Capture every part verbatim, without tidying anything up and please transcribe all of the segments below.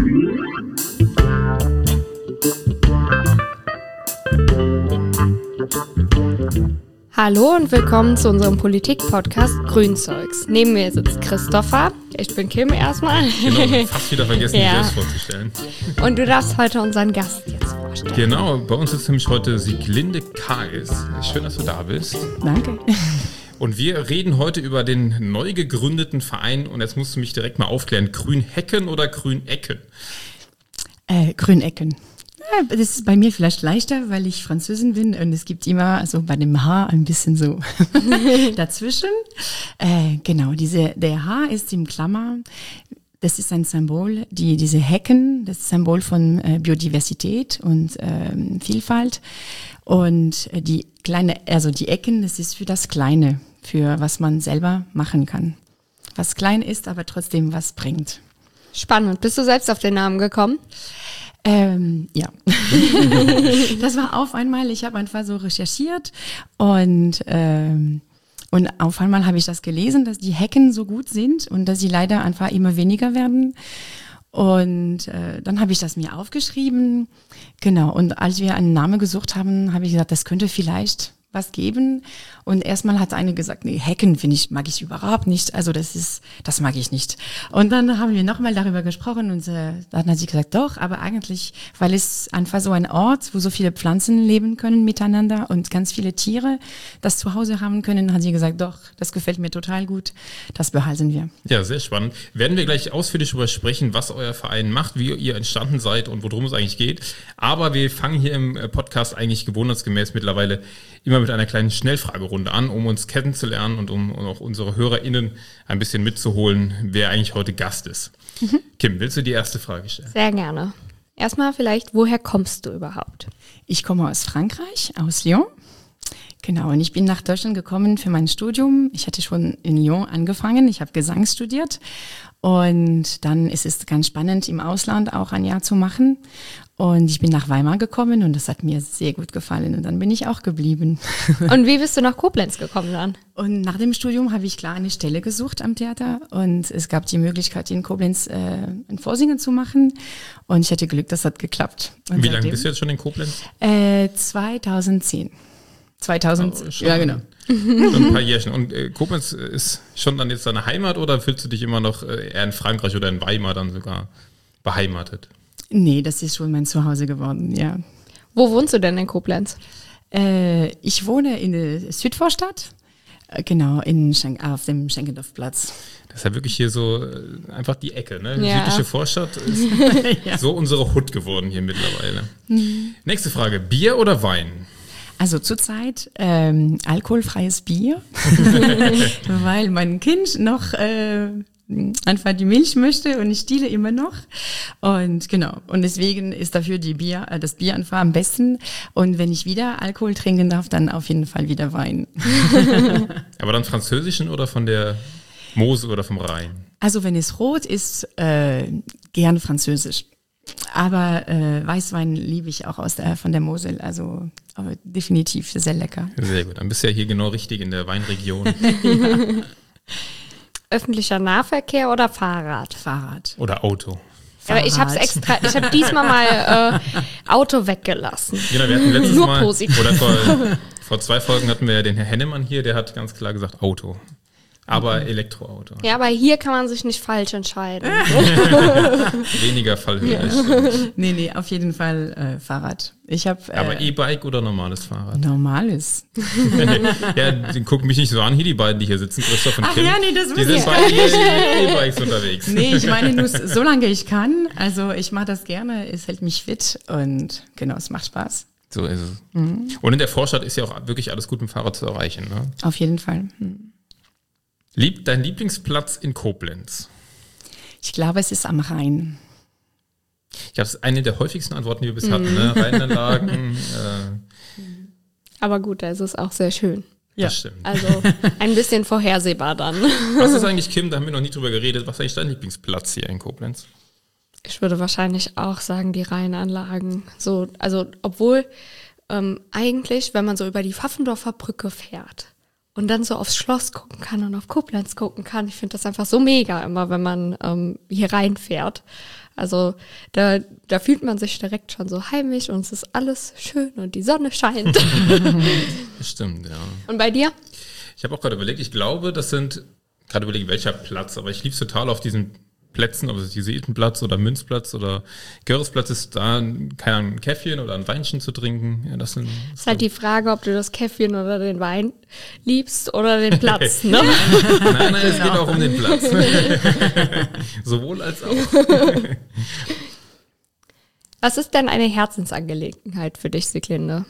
Hallo und willkommen zu unserem Politik-Podcast Grünzeugs. Neben mir sitzt Christopher. Ich bin Kim erstmal. Genau, fast wieder vergessen, ja. mich selbst vorzustellen. Und du darfst heute unseren Gast jetzt vorstellen. Genau, bei uns ist nämlich heute Sieglinde Kais. Schön, dass du da bist. Danke. Und wir reden heute über den neu gegründeten Verein. Und jetzt musst du mich direkt mal aufklären. Grünhecken oder Grünecken? Äh, Grünecken. Das ist bei mir vielleicht leichter, weil ich Französin bin und es gibt immer also bei dem H ein bisschen so dazwischen. Äh, genau, diese, der H ist im Klammer. Das ist ein Symbol, die, diese Hecken, das ist ein Symbol von äh, Biodiversität und ähm, Vielfalt. Und äh, die kleine, also die Ecken, das ist für das Kleine, für was man selber machen kann. Was klein ist, aber trotzdem was bringt. Spannend. Bist du selbst auf den Namen gekommen? Ähm, ja, das war auf einmal, ich habe einfach so recherchiert und, ähm, und auf einmal habe ich das gelesen, dass die Hecken so gut sind und dass sie leider einfach immer weniger werden. Und äh, dann habe ich das mir aufgeschrieben, genau, und als wir einen Namen gesucht haben, habe ich gesagt, das könnte vielleicht was geben. Und erstmal hat eine gesagt, nee, Hecken finde ich, mag ich überhaupt nicht. Also das ist, das mag ich nicht. Und dann haben wir nochmal darüber gesprochen und äh, dann hat sie gesagt, doch, aber eigentlich, weil es einfach so ein Ort, wo so viele Pflanzen leben können miteinander und ganz viele Tiere das zu Hause haben können, hat sie gesagt, doch, das gefällt mir total gut, das behalten wir. Ja, sehr spannend. Werden wir gleich ausführlich darüber sprechen, was euer Verein macht, wie ihr entstanden seid und worum es eigentlich geht. Aber wir fangen hier im Podcast eigentlich gewohnheitsgemäß mittlerweile immer mit einer kleinen Schnellfragerunde an, um uns kennenzulernen und um auch unsere HörerInnen ein bisschen mitzuholen, wer eigentlich heute Gast ist. Mhm. Kim, willst du die erste Frage stellen? Sehr gerne. Erstmal vielleicht, woher kommst du überhaupt? Ich komme aus Frankreich, aus Lyon. Genau, und ich bin nach Deutschland gekommen für mein Studium. Ich hatte schon in Lyon angefangen, ich habe Gesang studiert und dann ist es ganz spannend, im Ausland auch ein Jahr zu machen. Und ich bin nach Weimar gekommen und das hat mir sehr gut gefallen und dann bin ich auch geblieben. Und wie bist du nach Koblenz gekommen dann? Und nach dem Studium habe ich klar eine Stelle gesucht am Theater und es gab die Möglichkeit, in Koblenz äh, in Vorsingen zu machen und ich hatte Glück, das hat geklappt. Und wie lange bist du jetzt schon in Koblenz? Äh, zweitausendzehn. zweitausend, oh, schon, ja genau. Schon ein paar Jährchen. Und äh, Koblenz ist schon dann jetzt deine Heimat oder fühlst du dich immer noch äh, eher in Frankreich oder in Weimar dann sogar beheimatet? Nee, das ist schon mein Zuhause geworden, ja. Wo wohnst du denn in Koblenz? Äh, ich wohne in der Südvorstadt, äh, genau, in Schenk- auf dem Schenkendorfplatz. Das ist ja wirklich hier so äh, einfach die Ecke, ne? Die ja. südliche Vorstadt ist ja. so unsere Hut geworden hier mittlerweile. Mhm. Nächste Frage, Bier oder Wein? Also zurzeit ähm, alkoholfreies Bier, weil mein Kind noch äh, einfach die Milch möchte und ich stiele immer noch. Und genau, und deswegen ist dafür die Bier, äh, das Bier einfach am besten. Und wenn ich wieder Alkohol trinken darf, dann auf jeden Fall wieder Wein. Aber dann französischen oder von der Mosel oder vom Rhein? Also wenn es rot ist, äh, gern französisch. Aber äh, Weißwein liebe ich auch aus der, von der Mosel, also aber definitiv sehr lecker. Sehr gut, dann bist du ja hier genau richtig in der Weinregion. ja. Öffentlicher Nahverkehr oder Fahrrad? Fahrrad. Oder Auto. Aber ich habe extra, ich habe diesmal mal äh, Auto weggelassen. Genau, wir hatten letztes Nur Mal, positiv. oder vor, vor zwei Folgen hatten wir ja den Herr Hennemann hier, der hat ganz klar gesagt Auto. Aber Elektroauto. Ja, aber hier kann man sich nicht falsch entscheiden. Weniger fallhörig. Ja. Nee, nee, auf jeden Fall äh, Fahrrad. Ich hab, äh, aber E-Bike oder normales Fahrrad? Normales. Ja, die gucken mich nicht so an, hier die beiden, die hier sitzen, Christoph und Ach Kim. ja, nee, das die sind beide hier mit E-Bikes unterwegs. Nee, ich meine nur, solange ich kann. Also ich mache das gerne, es hält mich fit und genau, es macht Spaß. So ist es. Mhm. Und in der Vorstadt ist ja auch wirklich alles gut mit dem Fahrrad zu erreichen, ne? Auf jeden Fall. Hm. Lieb, dein Lieblingsplatz in Koblenz? Ich glaube, es ist am Rhein. Ich glaube, das ist eine der häufigsten Antworten, die wir bis hatten. Ne? Rheinanlagen. Äh. Aber gut, da ist es auch sehr schön. Ja, das stimmt. Also ein bisschen vorhersehbar dann. Was ist eigentlich, Kim, da haben wir noch nie drüber geredet, was ist eigentlich dein Lieblingsplatz hier in Koblenz? Ich würde wahrscheinlich auch sagen, die Rheinanlagen. So, also obwohl ähm, eigentlich, wenn man so über die Pfaffendorfer Brücke fährt und dann so aufs Schloss gucken kann und auf Koblenz gucken kann. Ich finde das einfach so mega immer, wenn man ähm, hier reinfährt. Also da, da fühlt man sich direkt schon so heimisch und es ist alles schön und die Sonne scheint. Stimmt, ja. Und bei dir? Ich habe auch gerade überlegt, ich glaube, das sind, gerade überlegt, welcher Platz, aber ich liebe es total auf diesen Plätzen, ob es Jesuitenplatz oder Münzplatz oder Görrisplatz ist, da keine Ahnung, ein Käffchen oder ein Weinchen zu trinken. Ja, das sind, das ist halt die Frage, ob du das Käffchen oder den Wein liebst oder den Platz, ne? Nein, nein, es genau. geht auch um den Platz. Sowohl als auch. Was ist denn eine Herzensangelegenheit für dich, Sieglinde?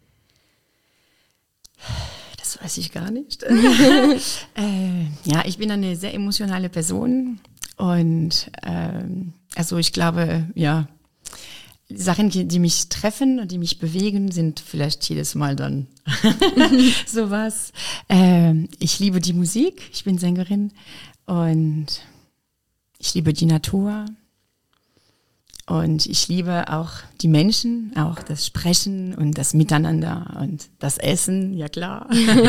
Das weiß ich gar nicht. äh, ja, ich bin eine sehr emotionale Person. Und ähm, also ich glaube, ja, Sachen, die, die mich treffen und die mich bewegen, sind vielleicht jedes Mal dann sowas. Ähm, ich liebe die Musik, ich bin Sängerin und ich liebe die Natur und ich liebe auch die Menschen, auch das Sprechen und das Miteinander und das Essen, ja klar.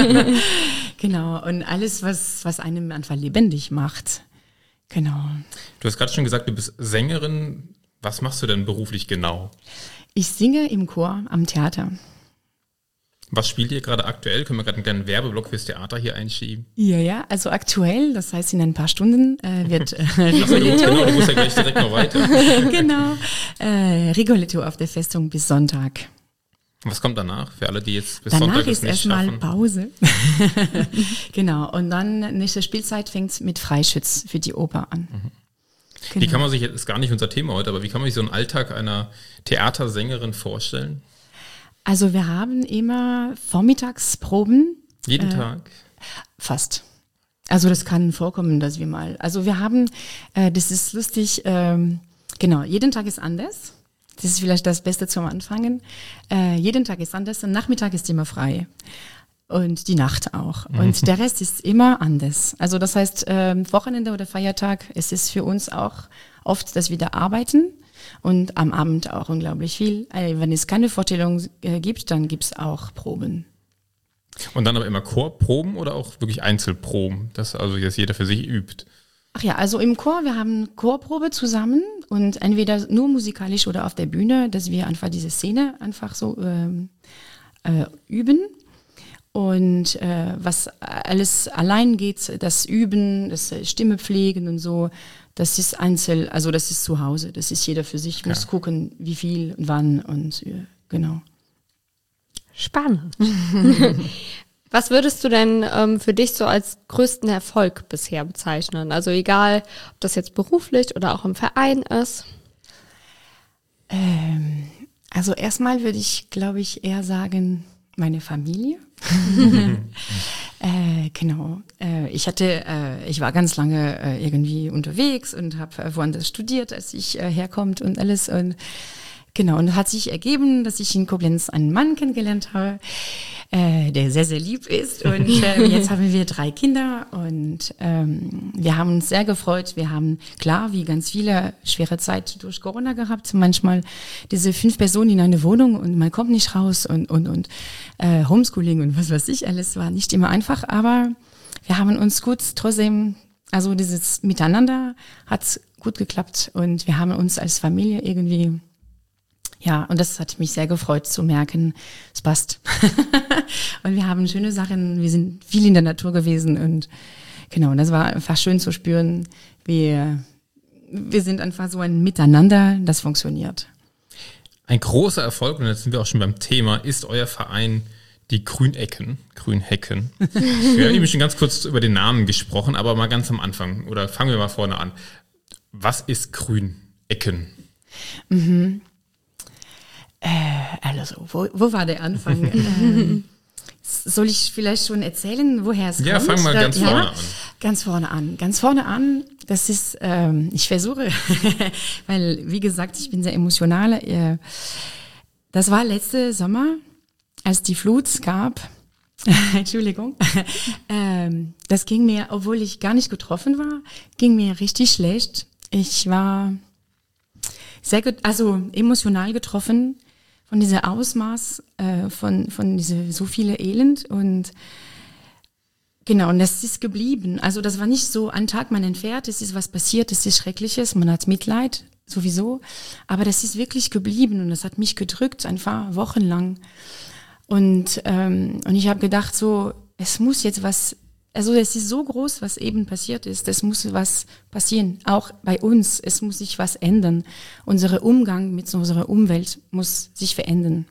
Genau, und alles, was, was einem einfach lebendig macht. Genau. Du hast gerade schon gesagt, du bist Sängerin. Was machst du denn beruflich genau? Ich singe im Chor am Theater. Was spielt ihr gerade aktuell? Können wir gerade einen kleinen Werbeblock fürs Theater hier einschieben? Ja, ja, also aktuell, das heißt in ein paar Stunden äh, wird äh, Rigoletto. Achso, genau, du musst ja gleich direkt noch weiter. Genau, äh, Rigoletto auf der Festung bis Sonntag. Was kommt danach, für alle, die jetzt bis danach Sonntag es ist nicht erstmal schaffen? Pause. Genau, und dann nächste Spielzeit fängt mit Freischütz für die Oper an. Mhm. Genau. Wie kann man sich, jetzt ist gar nicht unser Thema heute, aber wie kann man sich so einen Alltag einer Theatersängerin vorstellen? Also wir haben immer Vormittagsproben. Jeden äh, Tag? Fast. Also das kann vorkommen, dass wir mal, also wir haben, äh, das ist lustig, ähm, genau, jeden Tag ist anders. Das ist vielleicht das Beste zum Anfangen. Äh, jeden Tag ist anders, der Nachmittag ist immer frei. Und die Nacht auch. Mhm. Und der Rest ist immer anders. Also das heißt, äh, Wochenende oder Feiertag, es ist für uns auch oft, dass wir da arbeiten. Und am Abend auch unglaublich viel. Also wenn es keine Vorstellung äh, gibt, dann gibt es auch Proben. Und dann aber immer Chorproben oder auch wirklich Einzelproben, dass also jetzt jeder für sich übt? Ach ja, also im Chor, wir haben Chorprobe zusammen und entweder nur musikalisch oder auf der Bühne, dass wir einfach diese Szene einfach so ähm, äh, üben. Und äh, was alles allein geht, das Üben, das Stimme pflegen und so, das ist einzeln, also das ist zu Hause, das ist jeder für sich, muss ja. gucken, wie viel und wann und äh, genau. Spannend. Was würdest du denn ähm, für dich so als größten Erfolg bisher bezeichnen? Also egal, ob das jetzt beruflich oder auch im Verein ist. Ähm, also erstmal würde ich, glaube ich, eher sagen, meine Familie. äh, genau. Äh, ich hatte, äh, ich war ganz lange äh, irgendwie unterwegs und habe äh, woanders studiert, als ich äh, herkommt und alles. Und genau, und hat sich ergeben, dass ich in Koblenz einen Mann kennengelernt habe, äh, der sehr, sehr lieb ist. Und äh, jetzt haben wir drei Kinder und ähm, wir haben uns sehr gefreut. Wir haben, klar, wie ganz viele, schwere Zeit durch Corona gehabt. Manchmal diese fünf Personen in eine Wohnung und man kommt nicht raus und, und, und äh, Homeschooling und was weiß ich alles war nicht immer einfach. Aber wir haben uns gut trotzdem, also dieses Miteinander hat gut geklappt und wir haben uns als Familie irgendwie. Ja, und das hat mich sehr gefreut zu merken, es passt. Und wir haben schöne Sachen, wir sind viel in der Natur gewesen und genau, und das war einfach schön zu spüren, wir, wir sind einfach so ein Miteinander, das funktioniert. Ein großer Erfolg, und jetzt sind wir auch schon beim Thema, ist euer Verein die Grünecken, Grünhecken. Wir haben nämlich schon ganz kurz über den Namen gesprochen, aber mal ganz am Anfang, oder fangen wir mal vorne an. Was ist Grünecken? Mhm. Äh, also, wo, wo war der Anfang? ähm, soll ich vielleicht schon erzählen, woher es ja, kommt? Ja, fang mal ganz ja, vorne an. Ganz vorne an. Ganz vorne an, das ist, ähm, ich versuche, weil, wie gesagt, ich bin sehr emotional. Äh, das war letzte Sommer, als die Flut gab. Entschuldigung. ähm, das ging mir, obwohl ich gar nicht getroffen war, ging mir richtig schlecht. Ich war sehr, get- also emotional getroffen von dieser Ausmaß, äh, von, von diese, so viele Elend und Genau, und das ist geblieben. Also das war nicht so, ein Tag man entfährt, es ist was passiert, es ist Schreckliches, man hat Mitleid, sowieso. Aber das ist wirklich geblieben und das hat mich gedrückt, einfach wochenlang. Und, ähm, und ich habe gedacht so, es muss jetzt was, also es ist so groß, was eben passiert ist, es muss was passieren, auch bei uns, es muss sich was ändern. Unser Umgang mit unserer Umwelt muss sich verändern.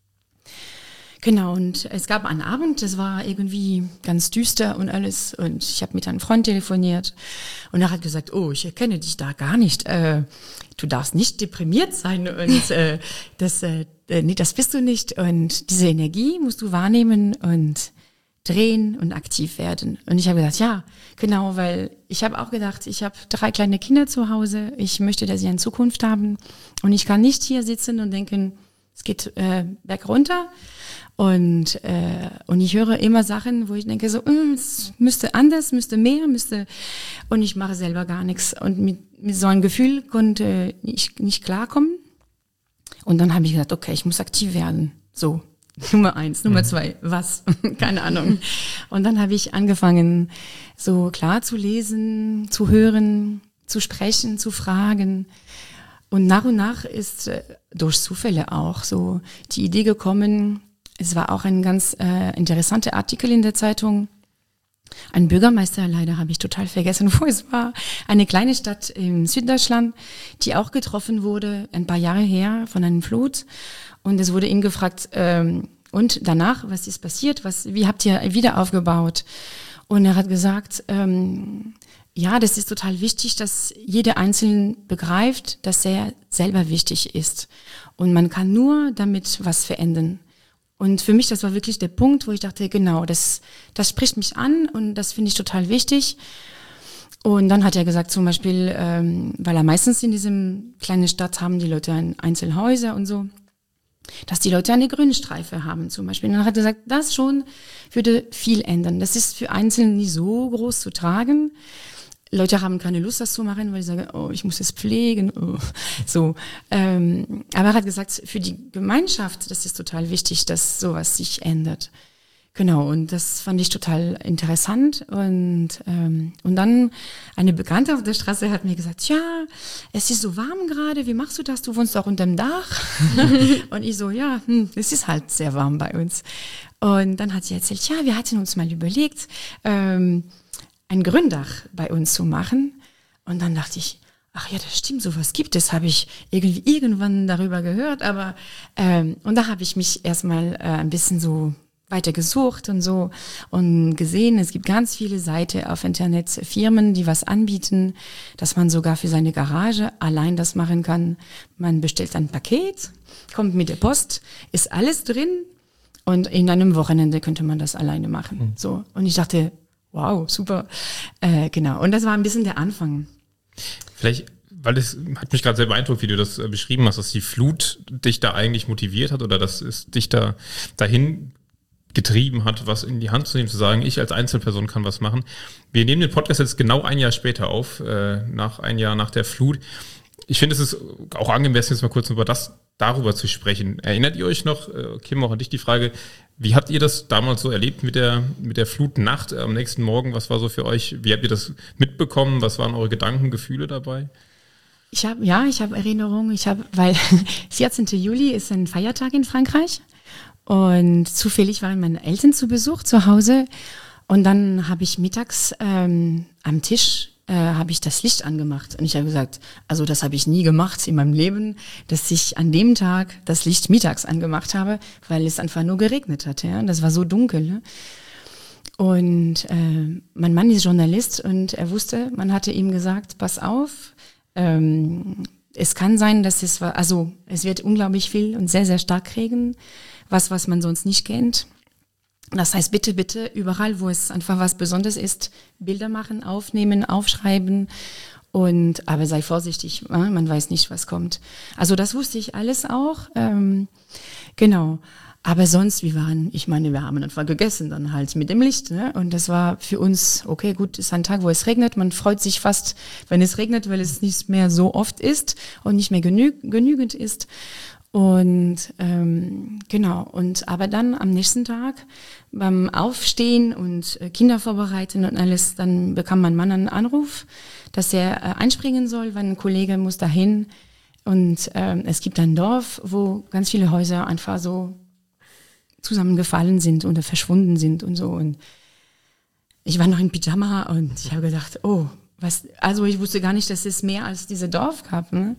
Genau, und es gab einen Abend, das war irgendwie ganz düster und alles und ich habe mit einem Freund telefoniert und er hat gesagt, oh, ich erkenne dich da gar nicht, äh, du darfst nicht deprimiert sein und äh, das, äh, nee, das bist du nicht und diese Energie musst du wahrnehmen und drehen und aktiv werden. Und ich habe gedacht, ja, genau, weil ich habe auch gedacht, ich habe drei kleine Kinder zu Hause, ich möchte, dass sie eine Zukunft haben und ich kann nicht hier sitzen und denken, es geht äh, berg runter. Und, äh, und ich höre immer Sachen, wo ich denke, so, mm, es müsste anders, müsste mehr, müsste, und ich mache selber gar nichts. Und mit, mit so einem Gefühl konnte ich nicht klarkommen. Und dann habe ich gesagt, okay, ich muss aktiv werden. So, Nummer eins, Nummer zwei, was? Keine Ahnung. Und dann habe ich angefangen, so klar zu lesen, zu hören, zu sprechen, zu fragen. Und nach und nach ist äh, durch Zufälle auch so die Idee gekommen. Es war auch ein ganz äh, interessanter Artikel in der Zeitung. Ein Bürgermeister, leider habe ich total vergessen, wo es war. Eine kleine Stadt in Süddeutschland, die auch getroffen wurde, ein paar Jahre her von einem Flut. Und es wurde ihn gefragt, ähm, und danach, was ist passiert? Was, wie habt ihr wieder aufgebaut? Und er hat gesagt, ähm, ja, das ist total wichtig, dass jeder Einzelne begreift, dass er selber wichtig ist. Und man kann nur damit was verändern. Und für mich, das war wirklich der Punkt, wo ich dachte, genau, das, das spricht mich an und das finde ich total wichtig. Und dann hat er gesagt, zum Beispiel, ähm, weil er meistens in diesem kleinen Stadt haben die Leute ein Einzelhäuser und so, dass die Leute eine Grünstreife haben zum Beispiel. Und dann hat er gesagt, das schon würde viel ändern. Das ist für Einzelne nicht so groß zu tragen. Leute haben keine Lust, das zu machen, weil sie sagen, oh, ich muss es pflegen. Oh. So, ähm, aber er hat gesagt, für die Gemeinschaft, das ist total wichtig, dass sowas sich ändert. Genau, und das fand ich total interessant. Und ähm, und dann eine Bekannte auf der Straße hat mir gesagt, ja, es ist so warm gerade, wie machst du das? Du wohnst doch unterm Dach. Und ich so, ja, hm, es ist halt sehr warm bei uns. Und dann hat sie erzählt, ja, wir hatten uns mal überlegt, ähm, ein Gründach bei uns zu machen. Und dann dachte ich, ach ja, das stimmt, sowas gibt es, habe ich irgendwie irgendwann darüber gehört. Aber ähm, und da habe ich mich erstmal äh, ein bisschen so weiter gesucht und so und gesehen, es gibt ganz viele Seiten auf Internet, Firmen, die was anbieten, dass man sogar für seine Garage allein das machen kann. Man bestellt ein Paket, kommt mit der Post, ist alles drin und in einem Wochenende könnte man das alleine machen. Mhm. So, und ich dachte, wow, super. Äh, genau. Und das war ein bisschen der Anfang. Vielleicht, weil es hat mich gerade sehr beeindruckt, wie du das äh, beschrieben hast, dass die Flut dich da eigentlich motiviert hat oder dass es dich da dahin getrieben hat, was in die Hand zu nehmen, zu sagen, ich als Einzelperson kann was machen. Wir nehmen den Podcast jetzt genau ein Jahr später auf, äh, nach ein Jahr nach der Flut. Ich finde, es ist auch angemessen, jetzt mal kurz über das, darüber zu sprechen. Erinnert ihr euch noch, äh, Kim, auch an dich die Frage, wie habt ihr das damals so erlebt mit der mit der Flutnacht am nächsten Morgen? Was war so für euch? Wie habt ihr das mitbekommen? Was waren eure Gedanken, Gefühle dabei? Ich habe ja, ich habe Erinnerungen. Ich habe, weil vierzehnten Juli ist ein Feiertag in Frankreich und zufällig waren meine Eltern zu Besuch zu Hause und dann habe ich mittags ähm, am Tisch äh, habe ich das Licht angemacht und ich habe gesagt, also das habe ich nie gemacht in meinem Leben, dass ich an dem Tag das Licht mittags angemacht habe, weil es einfach nur geregnet hat. Ja, das war so dunkel. Ne? Und äh, mein Mann ist Journalist und er wusste, man hatte ihm gesagt, pass auf, ähm, es kann sein, dass es war, also es wird unglaublich viel und sehr sehr stark regnen, was was man sonst nicht kennt. Das heißt, bitte, bitte, überall, wo es einfach was Besonderes ist, Bilder machen, aufnehmen, aufschreiben und, aber sei vorsichtig, man weiß nicht, was kommt. Also das wusste ich alles auch, ähm, genau. Aber sonst, wir waren, ich meine, wir haben einfach gegessen dann halt mit dem Licht, ne? Und das war für uns, okay, gut, ist ein Tag, wo es regnet, man freut sich fast, wenn es regnet, weil es nicht mehr so oft ist und nicht mehr genü- genügend ist. Und ähm, genau, und aber dann am nächsten Tag beim Aufstehen und äh, Kinder vorbereiten und alles, dann bekam mein Mann einen Anruf, dass er äh, einspringen soll, weil ein Kollege muss dahin. Und ähm, es gibt ein Dorf, wo ganz viele Häuser einfach so zusammengefallen sind oder verschwunden sind und so. Und ich war noch in Pyjama und ich habe gedacht, oh, was, also ich wusste gar nicht, dass es mehr als diese Dorf gab. Ne?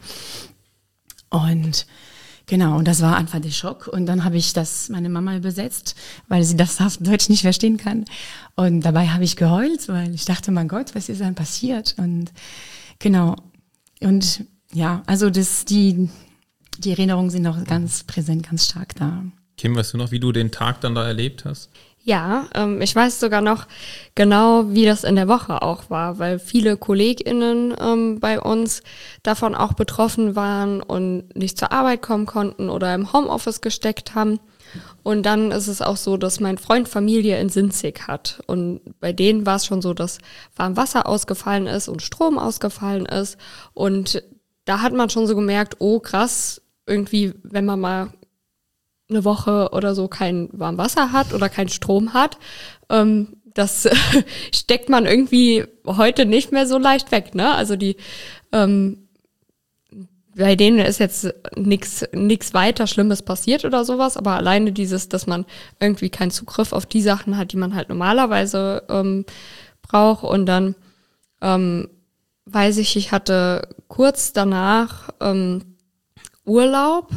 Und genau, und das war einfach der Schock. Und dann habe ich das meine Mama übersetzt, weil sie das auf Deutsch nicht verstehen kann. Und dabei habe ich geheult, weil ich dachte, mein Gott, was ist denn passiert? Und genau, und ja, also das, die, die Erinnerungen sind auch ganz präsent, ganz stark da. Kim, weißt du noch, wie du den Tag dann da erlebt hast? Ja, ähm, ich weiß sogar noch genau, wie das in der Woche auch war, weil viele KollegInnen ähm, bei uns davon auch betroffen waren und nicht zur Arbeit kommen konnten oder im Homeoffice gesteckt haben. Und dann ist es auch so, dass mein Freund Familie in Sinzig hat. Und bei denen war es schon so, dass Warmwasser ausgefallen ist und Strom ausgefallen ist. Und da hat man schon so gemerkt, oh krass, irgendwie, wenn man mal eine Woche oder so kein Warmwasser hat oder keinen Strom hat, ähm, das steckt man irgendwie heute nicht mehr so leicht weg, ne? Also die, ähm, bei denen ist jetzt nichts nichts weiter Schlimmes passiert oder sowas, aber alleine dieses, dass man irgendwie keinen Zugriff auf die Sachen hat, die man halt normalerweise ähm, braucht. Und dann ähm, weiß ich, ich hatte kurz danach ähm, Urlaub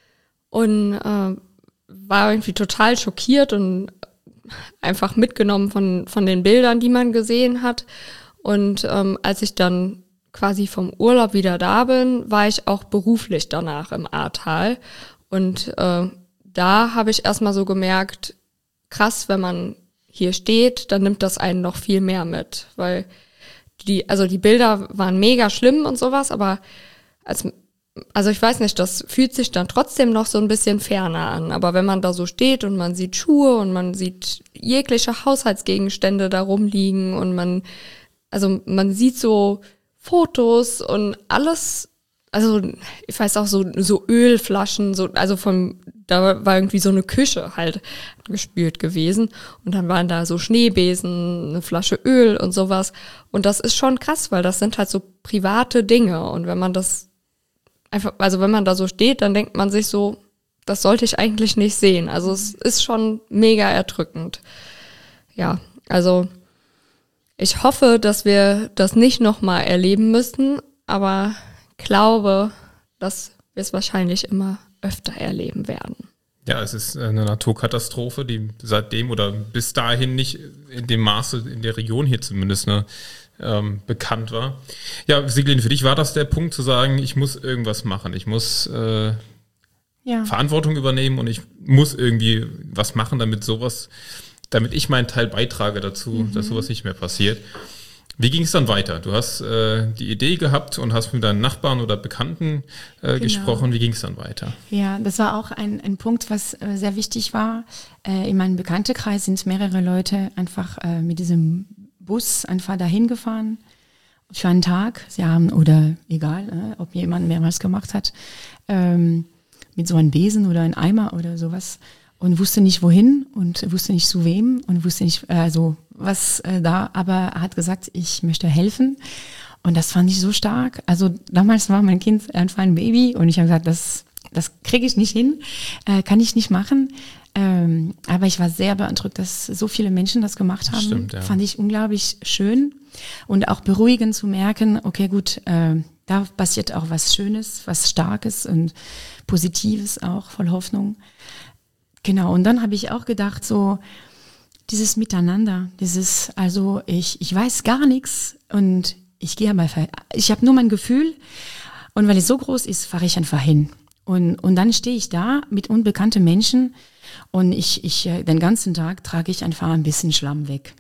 und äh, war irgendwie total schockiert und einfach mitgenommen von von den Bildern, die man gesehen hat. Und ähm, als ich dann quasi vom Urlaub wieder da bin, war ich auch beruflich danach im Ahrtal. Und äh, da habe ich erstmal so gemerkt, krass, wenn man hier steht, dann nimmt das einen noch viel mehr mit. Weil die, also die Bilder waren mega schlimm und sowas, aber als Also ich weiß nicht, das fühlt sich dann trotzdem noch so ein bisschen ferner an. Aber wenn man da so steht und man sieht Schuhe und man sieht jegliche Haushaltsgegenstände da rumliegen und man, also man sieht so Fotos und alles, also ich weiß auch so, so Ölflaschen, so, also vom, da war irgendwie so eine Küche halt gespült gewesen und dann waren da so Schneebesen, eine Flasche Öl und sowas. Und das ist schon krass, weil das sind halt so private Dinge und wenn man das einfach, also wenn man da so steht, dann denkt man sich so, das sollte ich eigentlich nicht sehen. Also es ist schon mega erdrückend. Ja, also ich hoffe, dass wir das nicht nochmal erleben müssen, aber glaube, dass wir es wahrscheinlich immer öfter erleben werden. Ja, es ist eine Naturkatastrophe, die seitdem oder bis dahin nicht in dem Maße, in der Region hier zumindest, ne, ähm, bekannt war. Ja, Siglin, für dich war das der Punkt zu sagen, ich muss irgendwas machen, ich muss äh, ja. Verantwortung übernehmen und ich muss irgendwie was machen, damit sowas, damit ich meinen Teil beitrage dazu, mhm. dass sowas nicht mehr passiert. Wie ging es dann weiter? Du hast äh, die Idee gehabt und hast mit deinen Nachbarn oder Bekannten äh, genau. gesprochen. Wie ging es dann weiter? Ja, das war auch ein, ein Punkt, was äh, sehr wichtig war. Äh, in meinem Bekanntenkreis sind mehrere Leute einfach äh, mit diesem Bus einfach dahin gefahren für einen Tag. Sie haben, oder egal, äh, ob jemand mehrmals gemacht hat, ähm, mit so einem Besen oder einem Eimer oder sowas. Und wusste nicht wohin und wusste nicht zu wem und wusste nicht, also was äh, da, aber er hat gesagt, ich möchte helfen. Und das fand ich so stark. Also damals war mein Kind einfach ein Baby und ich habe gesagt, das, das kriege ich nicht hin, äh, kann ich nicht machen. Ähm, aber ich war sehr beeindruckt, dass so viele Menschen das gemacht haben. Stimmt, ja. Fand ich unglaublich schön und auch beruhigend zu merken, okay, gut, äh, da passiert auch was Schönes, was Starkes und Positives auch, voll Hoffnung. Genau, und dann habe ich auch gedacht, so dieses Miteinander, dieses, also ich ich weiß gar nichts und ich gehe mal, ich habe nur mein Gefühl und weil es so groß ist, fahre ich einfach hin. Und und dann stehe ich da mit unbekannten Menschen und ich ich den ganzen Tag trage ich einfach ein bisschen Schlamm weg.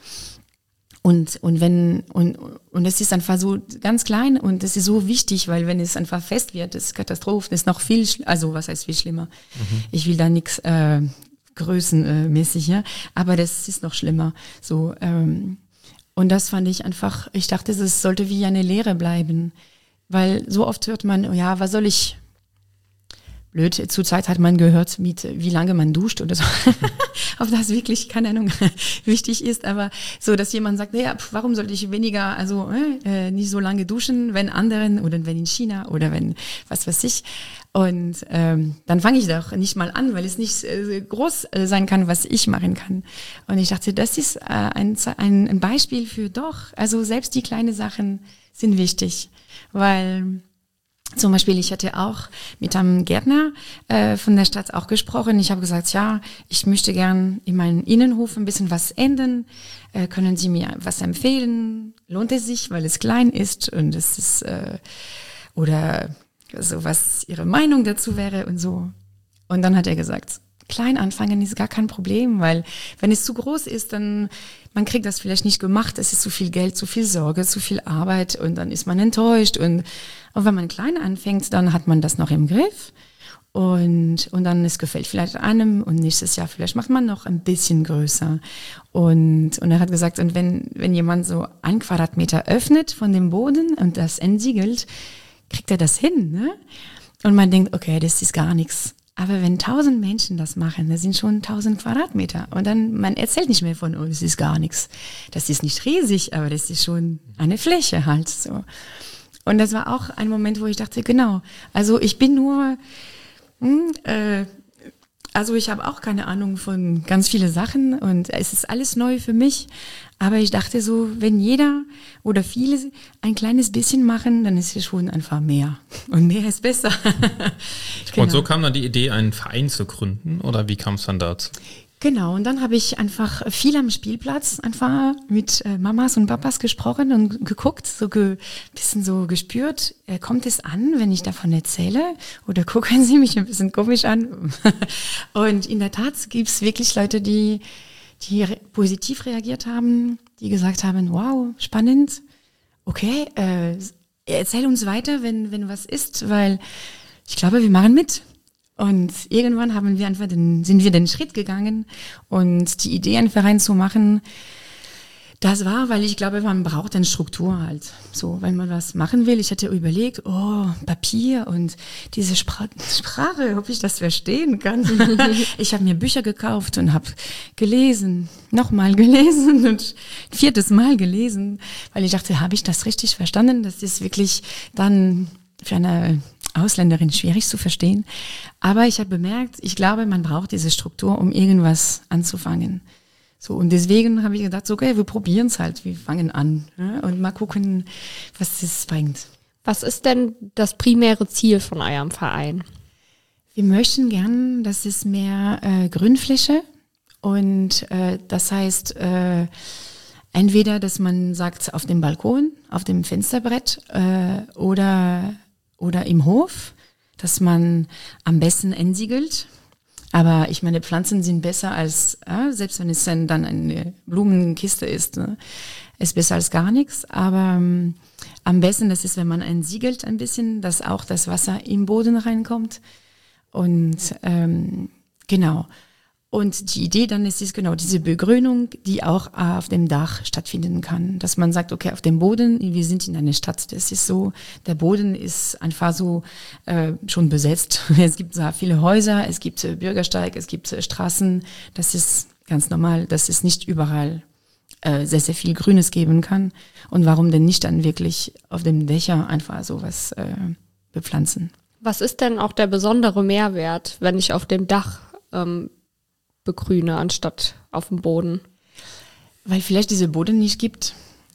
Und und wenn und und es ist einfach so ganz klein und es ist so wichtig, weil wenn es einfach fest wird, das ist Katastrophe, das ist noch viel, also was heißt viel schlimmer. Mhm. Ich will da nichts äh, größenmäßig, ja, aber das ist noch schlimmer. So ähm, und das fand ich einfach. Ich dachte, es sollte wie eine Lehre bleiben, weil so oft hört man, ja, was soll ich blöd. Zurzeit hat man gehört, mit wie lange man duscht oder so. Ob das wirklich, keine Ahnung, wichtig ist. Aber so, dass jemand sagt, naja, pf, warum sollte ich weniger, also äh, nicht so lange duschen, wenn anderen oder wenn in China oder wenn was weiß ich. Und ähm, dann fange ich doch nicht mal an, weil es nicht äh, groß äh, sein kann, was ich machen kann. Und ich dachte, das ist äh, ein, ein, ein Beispiel für doch. Also selbst die kleinen Sachen sind wichtig, weil zum Beispiel, ich hatte auch mit einem Gärtner äh, von der Stadt auch gesprochen. Ich habe gesagt, ja, ich möchte gern in meinem Innenhof ein bisschen was ändern. Äh, können Sie mir was empfehlen? Lohnt es sich, weil es klein ist und es ist, äh, oder so, was Ihre Meinung dazu wäre und so. Und dann hat er gesagt, klein anfangen ist gar kein Problem, weil wenn es zu groß ist, dann man kriegt das vielleicht nicht gemacht. Es ist zu viel Geld, zu viel Sorge, zu viel Arbeit und dann ist man enttäuscht. Und, und wenn man klein anfängt, dann hat man das noch im Griff und und dann es gefällt vielleicht einem und nächstes Jahr vielleicht macht man noch ein bisschen größer. Und und er hat gesagt, und wenn wenn jemand so ein Quadratmeter öffnet von dem Boden und das entsiegelt, kriegt er das hin, ne? Und man denkt, okay, das ist gar nichts. Aber wenn tausend Menschen das machen, das sind schon tausend Quadratmeter. Und dann, man erzählt nicht mehr von, oh, das ist gar nichts. Das ist nicht riesig, aber das ist schon eine Fläche halt so. Und das war auch ein Moment, wo ich dachte, genau, also ich bin nur, hm, äh, also ich habe auch keine Ahnung von ganz vielen Sachen und es ist alles neu für mich. Aber ich dachte so, wenn jeder oder viele ein kleines bisschen machen, dann ist es schon einfach mehr. Und mehr ist besser. Genau. Und so kam dann die Idee, einen Verein zu gründen? Oder wie kam es dann dazu? Genau, und dann habe ich einfach viel am Spielplatz einfach mit äh, Mamas und Papas gesprochen und geguckt, so ein bisschen so gespürt, äh, kommt es an, wenn ich davon erzähle? Oder gucken sie mich ein bisschen komisch an? Und in der Tat gibt es wirklich Leute, die die re- positiv reagiert haben, die gesagt haben, wow, spannend, okay, äh, erzähl uns weiter, wenn wenn was ist, weil ich glaube, wir machen mit. Und irgendwann haben wir einfach den, sind wir den Schritt gegangen und die Idee, einen Verein zu machen, das war, weil ich glaube, man braucht eine Struktur halt. So, wenn man was machen will. Ich hatte überlegt, oh, Papier und diese Spra- Sprache, ob ich das verstehen kann. Ich habe mir Bücher gekauft und habe gelesen, nochmal gelesen und viertes Mal gelesen, weil ich dachte, habe ich das richtig verstanden? Das ist wirklich dann für eine Ausländerin schwierig zu verstehen. Aber ich habe bemerkt, ich glaube, man braucht diese Struktur, um irgendwas anzufangen. So, und deswegen habe ich gedacht, so, okay, wir probieren es halt, wir fangen an, ja, und mal gucken, was das bringt. Was ist denn das primäre Ziel von eurem Verein? Wir möchten gern, dass es mehr äh, Grünfläche und äh, das heißt, äh, entweder, dass man sagt, auf dem Balkon, auf dem Fensterbrett äh, oder oder im Hof, dass man am besten entsiegelt. Aber ich meine, Pflanzen sind besser als, äh, selbst wenn es dann, dann eine Blumenkiste ist, ne, ist besser als gar nichts. Aber ähm, am besten, das ist, wenn man entsiegelt ein bisschen, dass auch das Wasser im Boden reinkommt. Und ähm, genau. Und die Idee dann ist, ist genau diese Begrünung, die auch auf dem Dach stattfinden kann. Dass man sagt, okay, auf dem Boden, wir sind in einer Stadt, das ist so, der Boden ist einfach so äh, schon besetzt. Es gibt so viele Häuser, es gibt äh, Bürgersteig, es gibt äh, Straßen. Das ist ganz normal, dass es nicht überall äh, sehr, sehr viel Grünes geben kann. Und warum denn nicht dann wirklich auf dem Dächer einfach sowas äh, bepflanzen? Was ist denn auch der besondere Mehrwert, wenn ich auf dem Dach ähm, begrüne, anstatt auf dem Boden? Weil vielleicht diese Boden nicht gibt.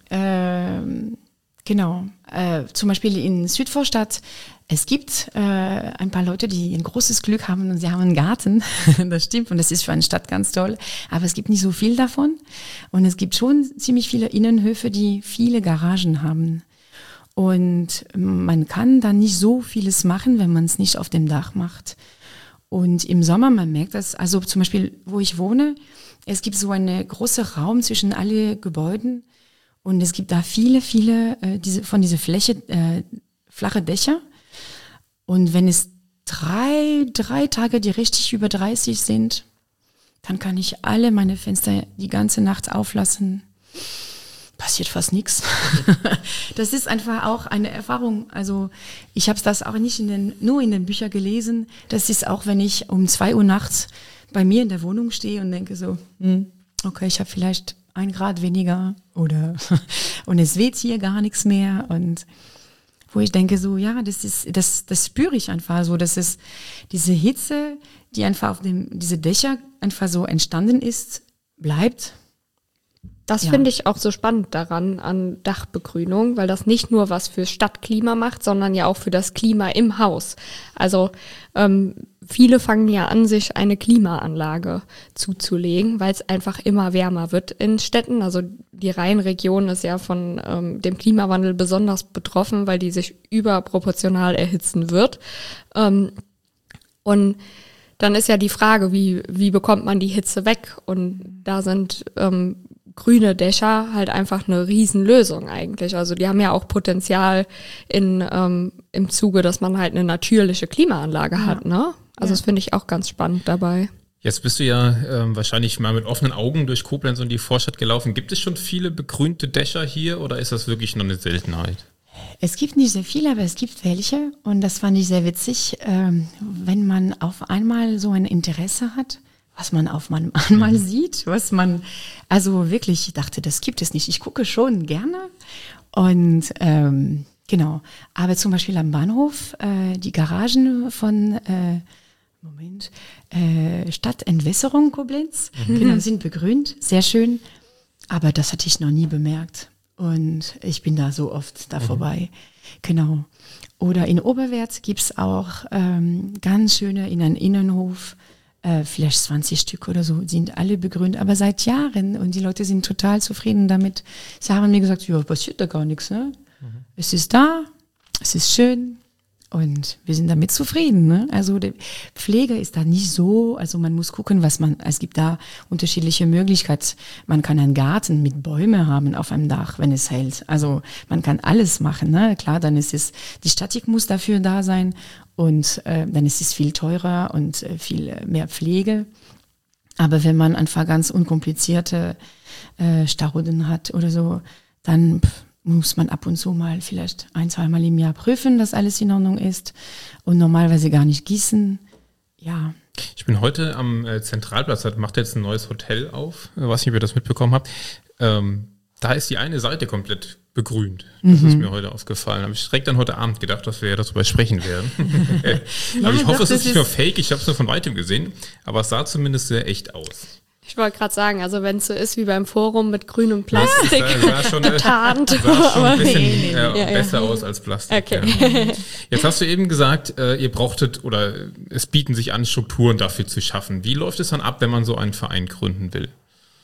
Ähm, genau. Äh, zum Beispiel in Südvorstadt, es gibt äh, ein paar Leute, die ein großes Glück haben und sie haben einen Garten. Das stimmt und das ist für eine Stadt ganz toll. Aber es gibt nicht so viel davon. Und es gibt schon ziemlich viele Innenhöfe, die viele Garagen haben. Und man kann da nicht so vieles machen, wenn man es nicht auf dem Dach macht. Und im Sommer, man merkt das, also zum Beispiel, wo ich wohne, es gibt so einen großen Raum zwischen alle Gebäuden und es gibt da viele, viele äh, diese, von dieser Fläche, äh, flache Dächer. Und wenn es drei, drei Tage, die richtig über dreißig sind, dann kann ich alle meine Fenster die ganze Nacht auflassen. passiert fast nichts. Das ist einfach auch eine Erfahrung. Also ich habe das auch nicht in den, nur in den Büchern gelesen. Das ist auch, wenn ich um zwei Uhr nachts bei mir in der Wohnung stehe und denke so, hm, okay, ich habe vielleicht ein Grad weniger oder und es weht hier gar nichts mehr und wo ich denke so, ja, das ist, das, das spüre ich einfach so, dass es diese Hitze, die einfach auf dem, diese Dächer einfach so entstanden ist, bleibt. Das Ja. finde ich auch so spannend daran, an Dachbegrünung, weil das nicht nur was für Stadtklima macht, sondern ja auch für das Klima im Haus. Also ähm, viele fangen ja an, sich eine Klimaanlage zuzulegen, weil es einfach immer wärmer wird in Städten. Also die Rheinregion ist ja von ähm, dem Klimawandel besonders betroffen, weil die sich überproportional erhitzen wird. Ähm, und dann ist ja die Frage, wie, wie bekommt man die Hitze weg? Und da sind ähm, grüne Dächer halt einfach eine Riesenlösung eigentlich. Also die haben ja auch Potenzial in ähm, im Zuge, dass man halt eine natürliche Klimaanlage Ja. hat, ne? Also Ja. das finde ich auch ganz spannend dabei. Jetzt bist du ja ähm, wahrscheinlich mal mit offenen Augen durch Koblenz und die Vorstadt gelaufen. Gibt es schon viele begrünte Dächer hier oder ist das wirklich noch eine Seltenheit? Es gibt nicht sehr viele, aber es gibt welche und das fand ich sehr witzig, ähm, wenn man auf einmal so ein Interesse hat, was man auf man- einmal sieht, was man, also wirklich, ich dachte, das gibt es nicht. Ich gucke schon gerne und ähm, genau, aber zum Beispiel am Bahnhof, äh, die Garagen von äh, Moment, äh, Stadtentwässerung Koblenz, genau, sind begrünt, sehr schön, aber das hatte ich noch nie bemerkt. Und ich bin da so oft da mhm. vorbei. Genau. Oder in Oberwärts gibt's auch ähm, ganz schöne in einem Innenhof, äh, vielleicht zwanzig Stück oder so, sind alle begrünt, aber seit Jahren. Und die Leute sind total zufrieden damit. Sie haben mir gesagt, ja, passiert da gar nichts. Ne? Mhm. Es ist da, es ist schön. Und wir sind damit zufrieden. Ne? Also die Pflege ist da nicht so, also man muss gucken, was man, es gibt da unterschiedliche Möglichkeiten. Man kann einen Garten mit Bäumen haben auf einem Dach, wenn es hält. Also man kann alles machen. Ne? Klar, dann ist es, die Statik muss dafür da sein und äh, dann ist es viel teurer und äh, viel mehr Pflege. Aber wenn man einfach ganz unkomplizierte äh, Stauden hat oder so, dann pff, muss man ab und zu mal vielleicht ein, zweimal im Jahr prüfen, dass alles in Ordnung ist und normalerweise gar nicht gießen. Ja. Ich bin heute am äh, Zentralplatz, da macht jetzt ein neues Hotel auf, ich weiß nicht, ob ihr das mitbekommen habt. Ähm, da ist die eine Seite komplett begrünt. Das mhm. ist mir heute aufgefallen. Da habe ich direkt dann heute Abend gedacht, dass wir ja darüber sprechen werden. Ja, aber ich hoffe, doch, es ist ist nicht nur fake, ich habe es nur von weitem gesehen, aber es sah zumindest sehr echt aus. Ich wollte gerade sagen, also wenn es so ist wie beim Forum mit grünem Plastik Das sah schon, getarnt. sah schon ein bisschen nee, nee, nee. äh, Ja, besser ja. aus als Plastik. Okay. Ja. Jetzt hast du eben gesagt, äh, ihr brauchtet oder es bieten sich an, Strukturen dafür zu schaffen. Wie läuft es dann ab, wenn man so einen Verein gründen will?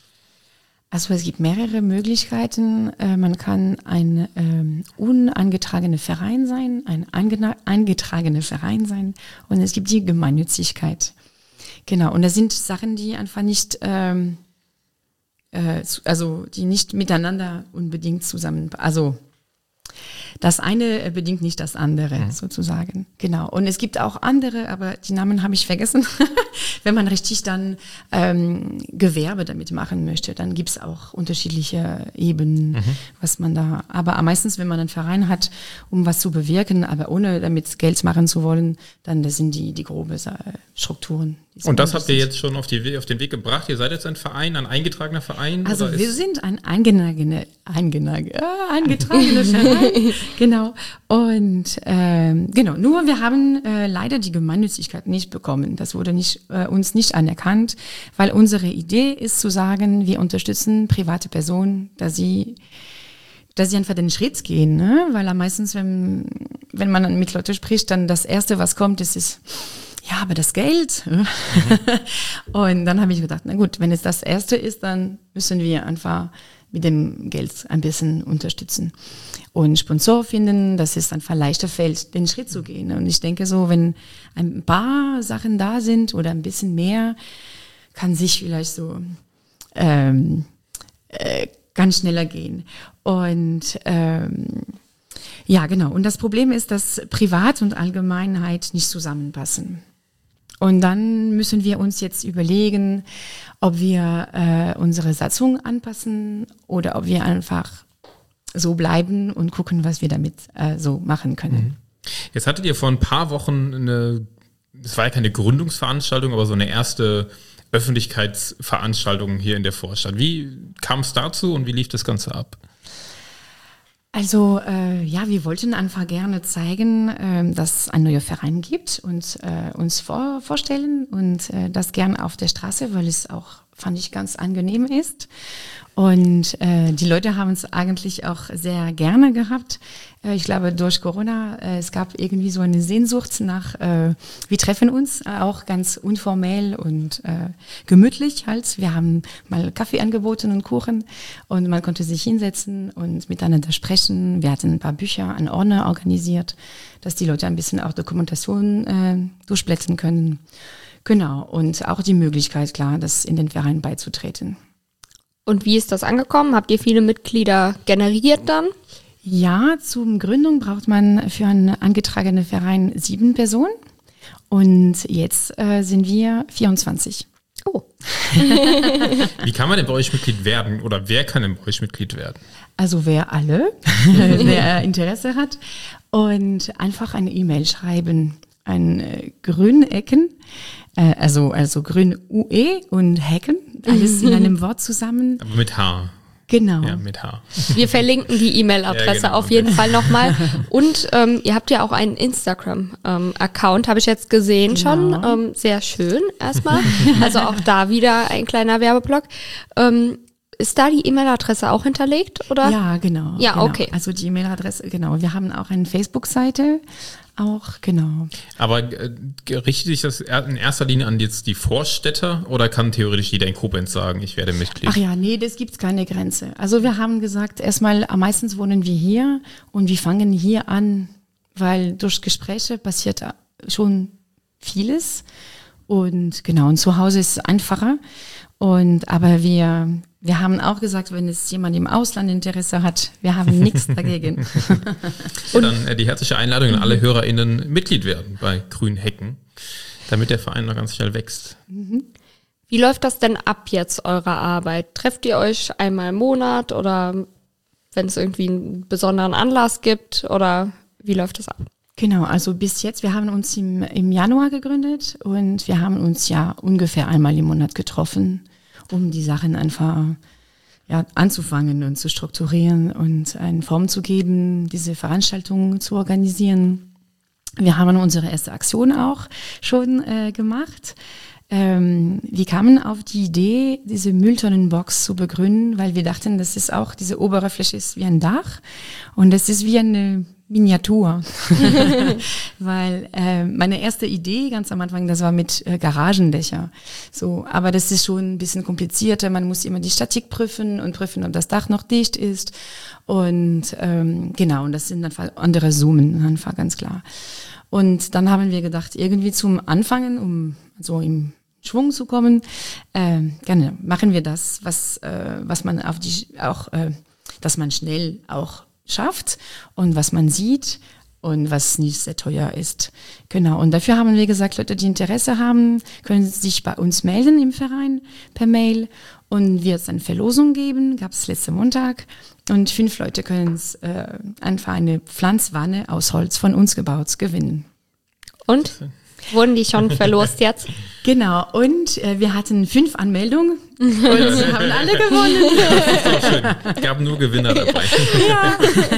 Also es gibt mehrere Möglichkeiten. Äh, man kann ein ähm, unangetragener Verein sein, ein angena- eingetragener Verein sein und es gibt die Gemeinnützigkeit. Genau, und das sind Sachen, die einfach nicht, ähm, äh, also die nicht miteinander unbedingt zusammen, also das eine bedingt nicht das andere, mhm. sozusagen. Genau. Und es gibt auch andere, aber die Namen habe ich vergessen. Wenn man richtig dann ähm, Gewerbe damit machen möchte, dann gibt es auch unterschiedliche Ebenen, mhm. was man da, aber meistens, wenn man einen Verein hat, um was zu bewirken, aber ohne damit Geld machen zu wollen, dann das sind die, die grobe Strukturen. Und das habt ihr jetzt schon auf, die, auf den Weg gebracht? Ihr seid jetzt ein Verein, ein eingetragener Verein? Also oder wir ist sind ein eingetragener eingenage, äh, eingetragener Verein, genau. Und ähm, genau, nur wir haben äh, leider die Gemeinnützigkeit nicht bekommen. Das wurde nicht äh, uns nicht anerkannt, weil unsere Idee ist zu sagen, wir unterstützen private Personen, dass sie dass sie einfach den Schritt gehen, ne? Weil am meistens, wenn wenn man mit Leuten spricht, dann das Erste, was kommt, ist, ist ja, aber das Geld. Mhm. Und dann habe ich gedacht, na gut, wenn es das Erste ist, dann müssen wir einfach mit dem Geld ein bisschen unterstützen. Und Sponsor finden, dass es einfach leichter fällt, den Schritt zu gehen. Und ich denke so, wenn ein paar Sachen da sind oder ein bisschen mehr, kann sich vielleicht so ähm, äh, ganz schneller gehen. Und ähm, ja, genau. Und das Problem ist, dass Privat und Allgemeinheit nicht zusammenpassen. Und dann müssen wir uns jetzt überlegen, ob wir äh, unsere Satzung anpassen oder ob wir einfach so bleiben und gucken, was wir damit äh, so machen können. Jetzt hattet ihr vor ein paar Wochen eine, es war ja keine Gründungsveranstaltung, aber so eine erste Öffentlichkeitsveranstaltung hier in der Vorstadt. Wie kam es dazu und wie lief das Ganze ab? Also äh, ja, wir wollten einfach gerne zeigen, äh, dass es einen neuen Verein gibt und äh, uns vor, vorstellen und äh, das gern auf der Straße, weil es auch, fand ich, ganz angenehm ist. Und äh, die Leute haben es eigentlich auch sehr gerne gehabt. Äh, ich glaube, durch Corona, äh, es gab irgendwie so eine Sehnsucht nach, äh, wir treffen uns, äh, auch ganz informell und äh, gemütlich halt. Wir haben mal Kaffee angeboten und Kuchen und man konnte sich hinsetzen und miteinander sprechen. Wir hatten ein paar Bücher an Ordner organisiert, dass die Leute ein bisschen auch Dokumentation äh, durchblättern können. Genau, und auch die Möglichkeit, klar, das in den Verein beizutreten. Und wie ist das angekommen? Habt ihr viele Mitglieder generiert dann? Ja, zum Gründung braucht man für einen angetragenen Verein sieben Personen und jetzt äh, sind wir vierundzwanzig. Oh. Wie kann man denn bei euch Mitglied werden oder wer kann denn bei euch Mitglied werden? Also wer alle, wer Interesse hat und einfach eine E-Mail schreiben an äh, Grünecken, äh, also, also Grün U E und Hecken, alles in einem Wort zusammen. Aber mit H. Genau. Ja, mit H. Wir verlinken die E-Mail-Adresse ja, genau. auf jeden Fall nochmal. Und ähm, ihr habt ja auch einen Instagram-Account, ähm, habe ich jetzt gesehen genau. schon. Ähm, sehr schön erstmal. Also auch da wieder ein kleiner Werbeblock. Ähm, ist da die E-Mail-Adresse auch hinterlegt, oder? Ja, genau. Ja, genau. okay. Also die E-Mail-Adresse, genau. Wir haben auch eine Facebook-Seite. Auch, genau. Aber äh, richtet sich das in erster Linie an jetzt die Vorstädter oder kann theoretisch jeder in Koblenz sagen, ich werde Mitglied? Ach ja, nee, das gibt's keine Grenze. Also wir haben gesagt, erstmal, am meisten wohnen wir hier und wir fangen hier an, weil durch Gespräche passiert schon vieles und genau, und zu Hause ist es einfacher. Und aber wir wir haben auch gesagt, wenn es jemand im Ausland Interesse hat, wir haben nichts dagegen. Ja, dann äh, die herzliche Einladung an alle HörerInnen Mitglied werden bei Grünhecken, damit der Verein noch ganz schnell wächst. Wie läuft das denn ab jetzt, eure Arbeit? Trefft ihr euch einmal im Monat oder wenn es irgendwie einen besonderen Anlass gibt oder wie läuft das ab? Genau, also bis jetzt, wir haben uns im, im Januar gegründet und wir haben uns ja ungefähr einmal im Monat getroffen, um die Sachen einfach ja, anzufangen und zu strukturieren und eine Form zu geben, diese Veranstaltungen zu organisieren. Wir haben unsere erste Aktion auch schon äh, gemacht. Ähm, wir kamen auf die Idee, diese Mülltonnenbox zu begründen, weil wir dachten, das ist auch, diese obere Fläche ist wie ein Dach und das ist wie eine Miniatur. Weil äh, meine erste Idee ganz am Anfang, das war mit äh, Garagendächer. So, aber das ist schon ein bisschen komplizierter. Man muss immer die Statik prüfen und prüfen, ob das Dach noch dicht ist. Und ähm, genau, und das sind einfach andere Summen, einfach ganz klar. Und dann haben wir gedacht, irgendwie zum Anfangen, um so im Schwung zu kommen, äh, gerne machen wir das, was äh, was man auf die auch, äh, dass man schnell auch schafft und was man sieht und was nicht sehr teuer ist. Genau. Und dafür haben wir gesagt, Leute, die Interesse haben, können sich bei uns melden im Verein per Mail und wird es eine Verlosung geben, gab es letzten Montag und fünf Leute können es äh, einfach eine Pflanzwanne aus Holz von uns gebaut gewinnen. Und? Wurden die schon verlost jetzt? Genau, und äh, wir hatten fünf Anmeldungen und sie haben alle gewonnen. Das ist doch schön. Es gab nur Gewinner dabei. Ja.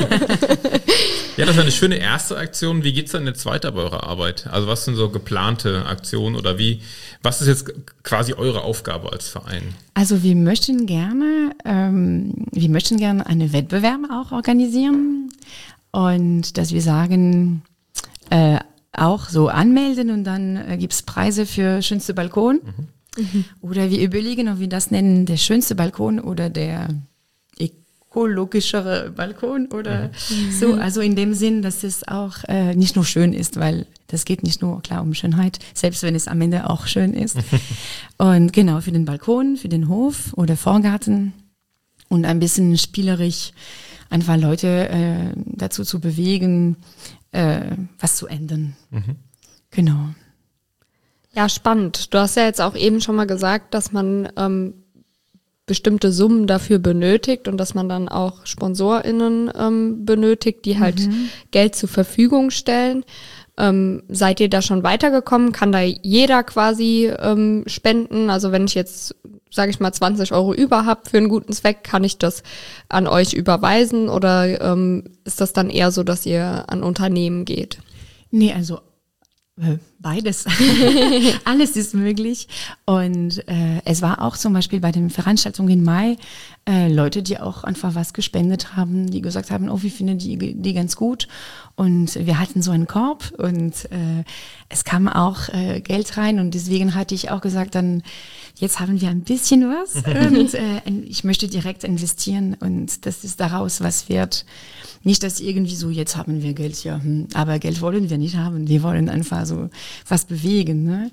Ja, das war eine schöne erste Aktion. Wie geht's dann jetzt weiter bei eurer Arbeit? Also was sind so geplante Aktionen oder wie, was ist jetzt quasi eure Aufgabe als Verein? Also wir möchten gerne, ähm, wir möchten gerne einen Wettbewerb auch organisieren und dass wir sagen, äh, auch so anmelden und dann äh, gibt's Preise für schönste Balkon. Mhm. Mhm. Oder wir überlegen, ob wir das nennen, der schönste Balkon oder der ökologischere Balkon oder mhm. so. Also in dem Sinn, dass es auch äh, nicht nur schön ist, weil das geht nicht nur klar um Schönheit, selbst wenn es am Ende auch schön ist. Und genau, für den Balkon, für den Hof oder Vorgarten und ein bisschen spielerisch einfach Leute äh, dazu zu bewegen, äh, was zu ändern. Mhm. Genau. Ja, spannend. Du hast ja jetzt auch eben schon mal gesagt, dass man ähm, bestimmte Summen dafür benötigt und dass man dann auch SponsorInnen ähm, benötigt, die halt mhm. Geld zur Verfügung stellen. Ähm, seid ihr da schon weitergekommen? Kann da jeder quasi ähm, spenden? Also wenn ich jetzt, sage ich mal, zwanzig Euro über habe für einen guten Zweck, kann ich das an euch überweisen oder ähm, ist das dann eher so, dass ihr an Unternehmen geht? Nee, also äh, beides. Alles ist möglich. Und äh, es war auch zum Beispiel bei den Veranstaltungen im Mai äh, Leute, die auch einfach was gespendet haben, die gesagt haben, oh, wir finden die, die ganz gut. Und wir hatten so einen Korb und äh, es kam auch äh, Geld rein und deswegen hatte ich auch gesagt, dann jetzt haben wir ein bisschen was und äh, ich möchte direkt investieren und das ist daraus was wert. Nicht, dass irgendwie so, jetzt haben wir Geld, ja, hm, aber Geld wollen wir nicht haben. Wir wollen einfach so was bewegen, ne?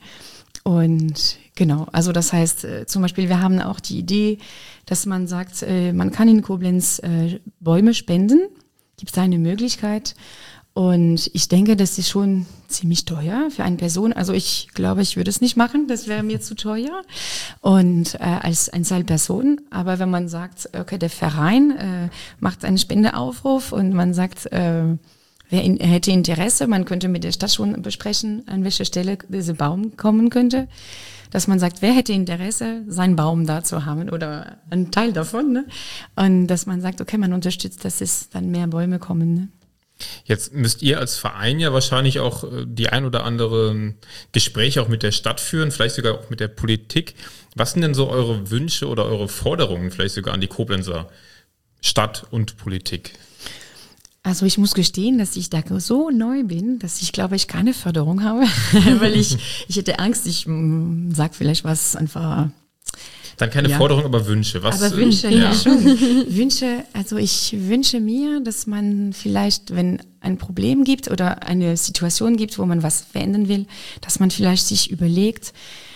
Und genau, also das heißt, äh, zum Beispiel, wir haben auch die Idee, dass man sagt, äh, man kann in Koblenz äh, Bäume spenden. Gibt es eine Möglichkeit? Und ich denke, das ist schon ziemlich teuer für eine Person. Also ich glaube, ich würde es nicht machen, das wäre mir zu teuer. Und äh, als Einzelperson. Aber wenn man sagt, okay, der Verein äh, macht einen Spendeaufruf und man sagt, äh, wer in, hätte Interesse, man könnte mit der Stadt schon besprechen, an welche Stelle dieser Baum kommen könnte. Dass man sagt, wer hätte Interesse, seinen Baum da zu haben oder einen Teil davon. Ne? Und dass man sagt, okay, man unterstützt, dass es dann mehr Bäume kommen. Ne? Jetzt müsst ihr als Verein ja wahrscheinlich auch die ein oder andere Gespräche auch mit der Stadt führen, vielleicht sogar auch mit der Politik. Was sind denn so eure Wünsche oder eure Forderungen vielleicht sogar an die Koblenzer Stadt und Politik? Also ich muss gestehen, dass ich da so neu bin, dass ich glaube, ich keine Förderung habe, weil ich, ich hätte Angst, ich mh, sag vielleicht was einfach... Dann keine ja. Forderung, aber Wünsche. Was, aber Wünsche, ja. ja schon. Wünsche, also ich wünsche mir, dass man vielleicht, wenn ein Problem gibt oder eine Situation gibt, wo man was verändern will, dass man vielleicht sich überlegt,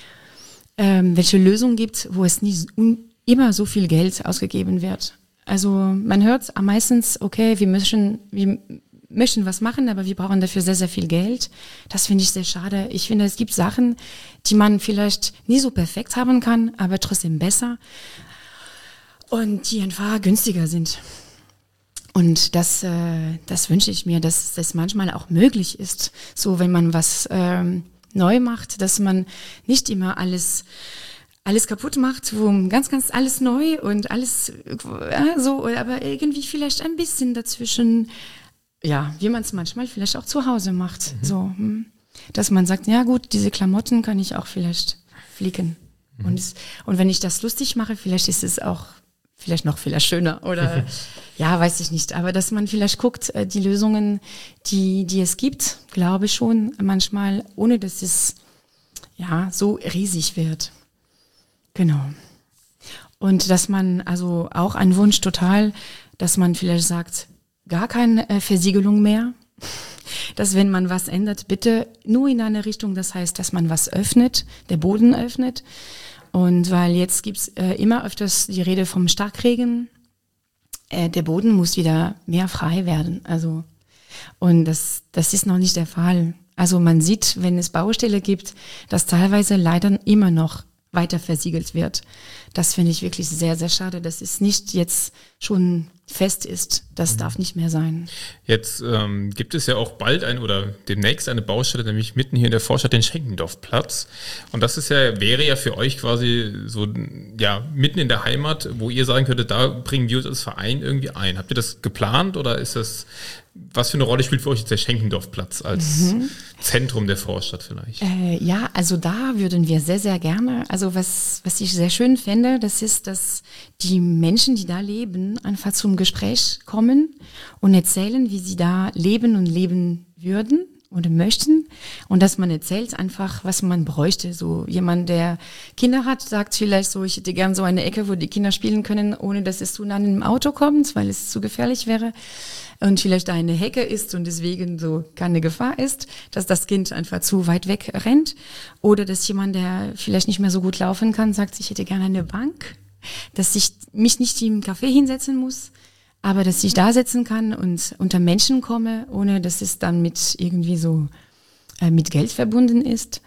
ähm, welche Lösung gibt, wo es nicht un- immer so viel Geld ausgegeben wird. Also man hört am meistens, okay, wir möchten, wir möchten was machen, aber wir brauchen dafür sehr, sehr viel Geld. Das finde ich sehr schade. Ich finde, es gibt Sachen, die man vielleicht nie so perfekt haben kann, aber trotzdem besser und die einfach günstiger sind. Und das, äh, das wünsche ich mir, dass das manchmal auch möglich ist, so wenn man was ähm, neu macht, dass man nicht immer alles alles kaputt macht, wo ganz, ganz alles neu und alles äh, so, aber irgendwie vielleicht ein bisschen dazwischen. Ja, wie man es manchmal vielleicht auch zu Hause macht. Mhm. So, hm. Dass man sagt, ja gut, diese Klamotten kann ich auch vielleicht flicken. Mhm. Und, es, und wenn ich das lustig mache, vielleicht ist es auch vielleicht noch vielleicht schöner oder ja, weiß ich nicht. Aber dass man vielleicht guckt, die Lösungen, die, die es gibt, glaube ich schon manchmal, ohne dass es ja so riesig wird. Genau. Und dass man, also auch ein Wunsch total, dass man vielleicht sagt, gar keine äh, Versiegelung mehr, dass wenn man was ändert, bitte nur in eine Richtung, das heißt, dass man was öffnet, der Boden öffnet. Und weil jetzt gibt's äh, immer öfters die Rede vom Starkregen, äh, der Boden muss wieder mehr frei werden. Also und das, das ist noch nicht der Fall. Also man sieht, wenn es Baustelle gibt, dass teilweise leider immer noch weiter versiegelt wird. Das finde ich wirklich sehr, sehr schade, dass es nicht jetzt schon fest ist. Das mhm. darf nicht mehr sein. Jetzt ähm, gibt es ja auch bald ein oder demnächst eine Baustelle, nämlich mitten hier in der Vorstadt, den Schenkendorfplatz. Und das ist ja, wäre ja für euch quasi so, ja, mitten in der Heimat, wo ihr sagen könntet, da bringen wir uns als Verein irgendwie ein. Habt ihr das geplant oder ist das, was für eine Rolle spielt für euch jetzt der Schenkendorfplatz als mhm. Zentrum der Vorstadt vielleicht? Äh, ja, also da würden wir sehr, sehr gerne, also was, was ich sehr schön fände, das ist, dass die Menschen, die da leben, einfach zum Gespräch kommen und erzählen, wie sie da leben und leben würden oder möchten und dass man erzählt einfach, was man bräuchte. So jemand, der Kinder hat, sagt vielleicht so, ich hätte gern so eine Ecke, wo die Kinder spielen können, ohne dass es zu nah an einem Auto kommt, weil es zu gefährlich wäre. Und vielleicht da eine Hecke ist und deswegen so keine Gefahr ist, dass das Kind einfach zu weit weg rennt. Oder dass jemand, der vielleicht nicht mehr so gut laufen kann, sagt, ich hätte gerne eine Bank, dass ich mich nicht im Café hinsetzen muss, aber dass ich da sitzen kann und unter Menschen komme, ohne dass es dann mit irgendwie so äh, mit Geld verbunden ist.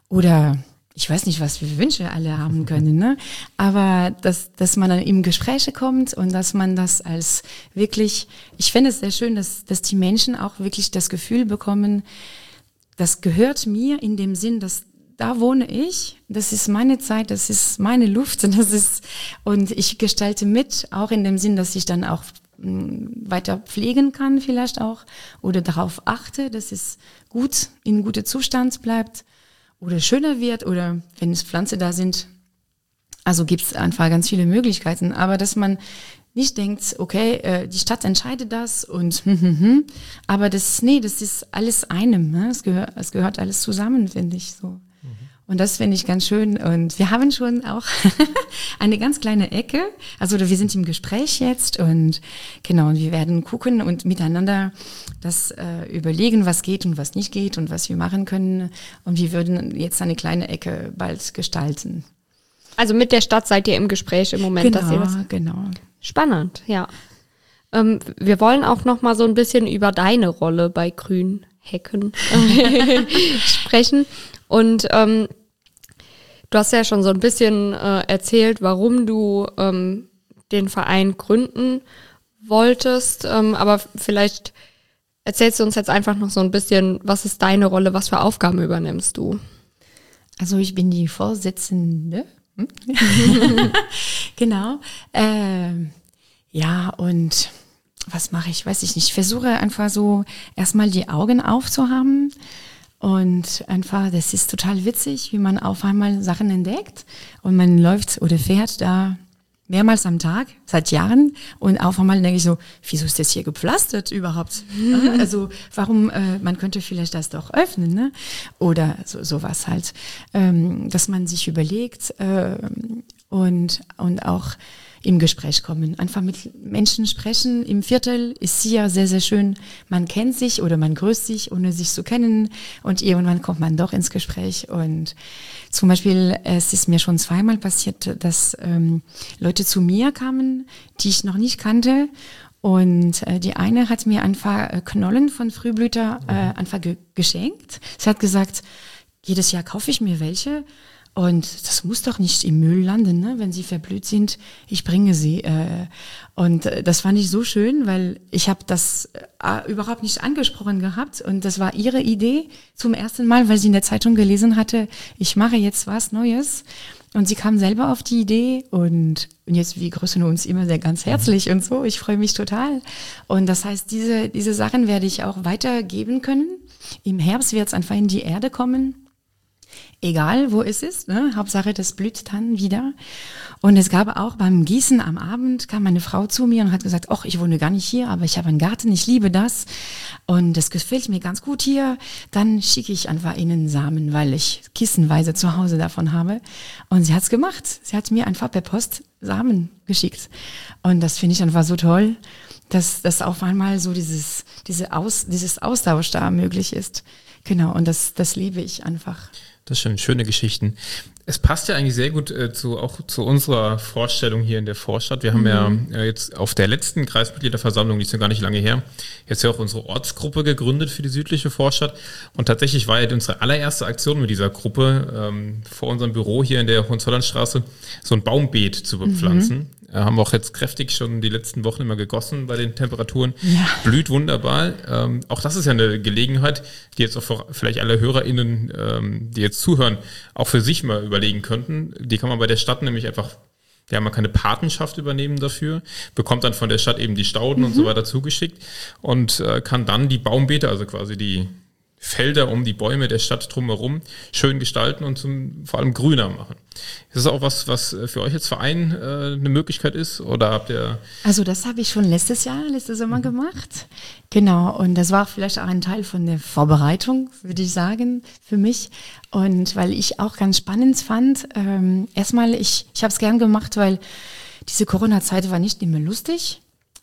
oder ich weiß nicht, was für Wünsche alle haben können, ne? Aber dass, dass man dann in Gespräche kommt und dass man das als wirklich, ich finde es sehr schön, dass, dass die Menschen auch wirklich das Gefühl bekommen, das gehört mir in dem Sinn, dass da wohne ich, das ist meine Zeit, das ist meine Luft, das ist, und ich gestalte mit, auch in dem Sinn, dass ich dann auch mh, weiter pflegen kann vielleicht auch oder darauf achte, dass es gut, in gutem Zustand bleibt oder schöner wird oder wenn es Pflanzen da sind. Also gibt es einfach ganz viele Möglichkeiten, aber dass man nicht denkt, okay, äh, die Stadt entscheidet das und hm, hm, hm, aber das, nee, das ist alles einem, ne? Es gehört, es gehört alles zusammen, finde ich so. Mhm. Und das finde ich ganz schön und wir haben schon auch eine ganz kleine Ecke, also wir sind im Gespräch jetzt und genau, und wir werden gucken und miteinander das äh, überlegen, was geht und was nicht geht und was wir machen können und wir würden jetzt eine kleine Ecke bald gestalten. Also mit der Stadt seid ihr im Gespräch im Moment, Genau, dass ihr das genau. Spannend, ja. Ähm, wir wollen auch noch mal so ein bisschen über deine Rolle bei Grünhecken sprechen. Und ähm, du hast ja schon so ein bisschen äh, erzählt, warum du ähm, den Verein gründen wolltest. Ähm, aber vielleicht erzählst du uns jetzt einfach noch so ein bisschen, was ist deine Rolle, was für Aufgaben übernimmst du? Also ich bin die Vorsitzende. Genau. Ähm, ja, und was mache ich? Weiß ich nicht. Ich versuche einfach so erstmal die Augen aufzuhaben und einfach, das ist total witzig, wie man auf einmal Sachen entdeckt und man läuft oder fährt da mehrmals am Tag, seit Jahren und auf einmal denke ich so, wieso ist das hier gepflastert überhaupt? Also warum, äh, man könnte vielleicht das doch öffnen, ne? Oder so sowas halt, ähm, dass man sich überlegt äh, und, und auch im Gespräch kommen, einfach mit Menschen sprechen. Im Viertel ist hier sehr, sehr schön. Man kennt sich oder man grüßt sich, ohne sich zu kennen und irgendwann kommt man doch ins Gespräch und zum Beispiel, es ist mir schon zweimal passiert, dass ähm, Leute zu mir kamen, die ich noch nicht kannte und äh, die eine hat mir einfach äh, Knollen von Frühblüter äh, einfach ge- geschenkt. Sie hat gesagt, jedes Jahr kaufe ich mir welche. Und das muss doch nicht im Müll landen, ne? Wenn sie verblüht sind, ich bringe sie. Äh, und äh, das fand ich so schön, weil ich habe das äh, überhaupt nicht angesprochen gehabt. Und das war ihre Idee zum ersten Mal, weil sie in der Zeitung gelesen hatte, ich mache jetzt was Neues. Und sie kam selber auf die Idee und, und jetzt, wir grüßen uns immer sehr ganz herzlich und so. Ich freue mich total. Und das heißt, diese, diese Sachen werde ich auch weitergeben können. Im Herbst wird es einfach in die Erde kommen. Egal, wo es ist, ne? Hauptsache, das blüht dann wieder. Und es gab auch beim Gießen am Abend, kam eine Frau zu mir und hat gesagt, ach, ich wohne gar nicht hier, aber ich habe einen Garten, ich liebe das. Und das gefällt mir ganz gut hier. Dann schicke ich einfach Ihnen Samen, weil ich kissenweise zu Hause davon habe. Und sie hat's gemacht. Sie hat mir einfach per Post Samen geschickt. Und das finde ich einfach so toll, dass, dass auf einmal so dieses, diese Aus, dieses Austausch da möglich ist. Genau, und das, das liebe ich einfach. Das ist schon schöne Geschichten. Es passt ja eigentlich sehr gut äh, zu auch zu unserer Vorstellung hier in der Vorstadt. Wir haben mhm. ja äh, jetzt auf der letzten Kreismitgliederversammlung, die ist ja gar nicht lange her, jetzt ja auch unsere Ortsgruppe gegründet für die südliche Vorstadt. Und tatsächlich war ja unsere allererste Aktion mit dieser Gruppe ähm, vor unserem Büro hier in der Hohenzollernstraße, so ein Baumbeet zu bepflanzen. Mhm. Äh, haben wir auch jetzt kräftig schon die letzten Wochen immer gegossen bei den Temperaturen. Ja. Blüht wunderbar. Ähm, auch das ist ja eine Gelegenheit, die jetzt auch für vielleicht alle HörerInnen, ähm, die jetzt zuhören, auch für sich mal überlegen könnten. Die kann man bei der Stadt nämlich einfach, ja, man kann eine Patenschaft übernehmen dafür, bekommt dann von der Stadt eben die Stauden mhm. und so weiter zugeschickt und äh, kann dann die Baumbeete, also quasi die Felder um die Bäume der Stadt drumherum schön gestalten und zum, vor allem grüner machen. Ist das auch was, was für euch als Verein äh, eine Möglichkeit ist? Oder habt ihr? Also das habe ich schon letztes Jahr, letztes Sommer mhm. gemacht. Genau, und das war vielleicht auch ein Teil von der Vorbereitung, würde ich sagen, für mich. Und weil ich auch ganz spannend fand, ähm, erstmal, ich, ich habe es gern gemacht, weil diese Corona-Zeit war nicht immer lustig.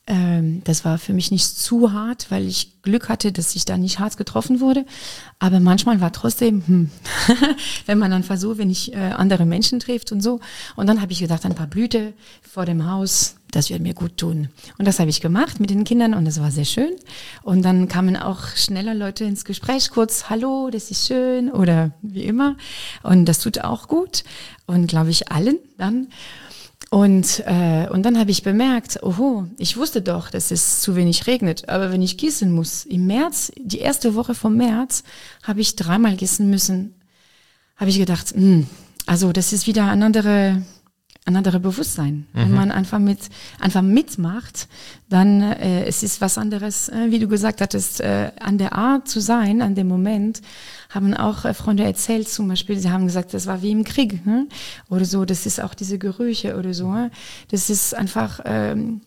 Ähm, das war für mich nicht zu hart, weil ich Glück hatte, dass ich da nicht hart getroffen wurde. Aber manchmal war trotzdem, hm, wenn man dann versucht, wenn ich äh, andere Menschen trifft und so. Und dann habe ich gedacht, ein paar Blüte vor dem Haus, das wird mir gut tun. Und das habe ich gemacht mit den Kindern und das war sehr schön. Und dann kamen auch schneller Leute ins Gespräch, kurz, hallo, das ist schön oder wie immer. Und das tut auch gut. Und glaube ich allen dann. Und, äh, und dann habe ich bemerkt, oho, ich wusste doch, dass es zu wenig regnet. Aber wenn ich gießen muss, im März, die erste Woche vom März, habe ich dreimal gießen müssen. Habe ich gedacht, mh, also das ist wieder ein andere, ein anderes Bewusstsein. Mhm. Wenn man einfach mit, einfach mitmacht, dann äh, es ist was anderes, äh, wie du gesagt hattest, äh, an der Art zu sein, an dem Moment. Haben auch äh, Freunde erzählt zum Beispiel, sie haben gesagt, das war wie im Krieg, ne? Oder so, das ist auch diese Gerüche oder so. Ne? Das ist einfach, ähm,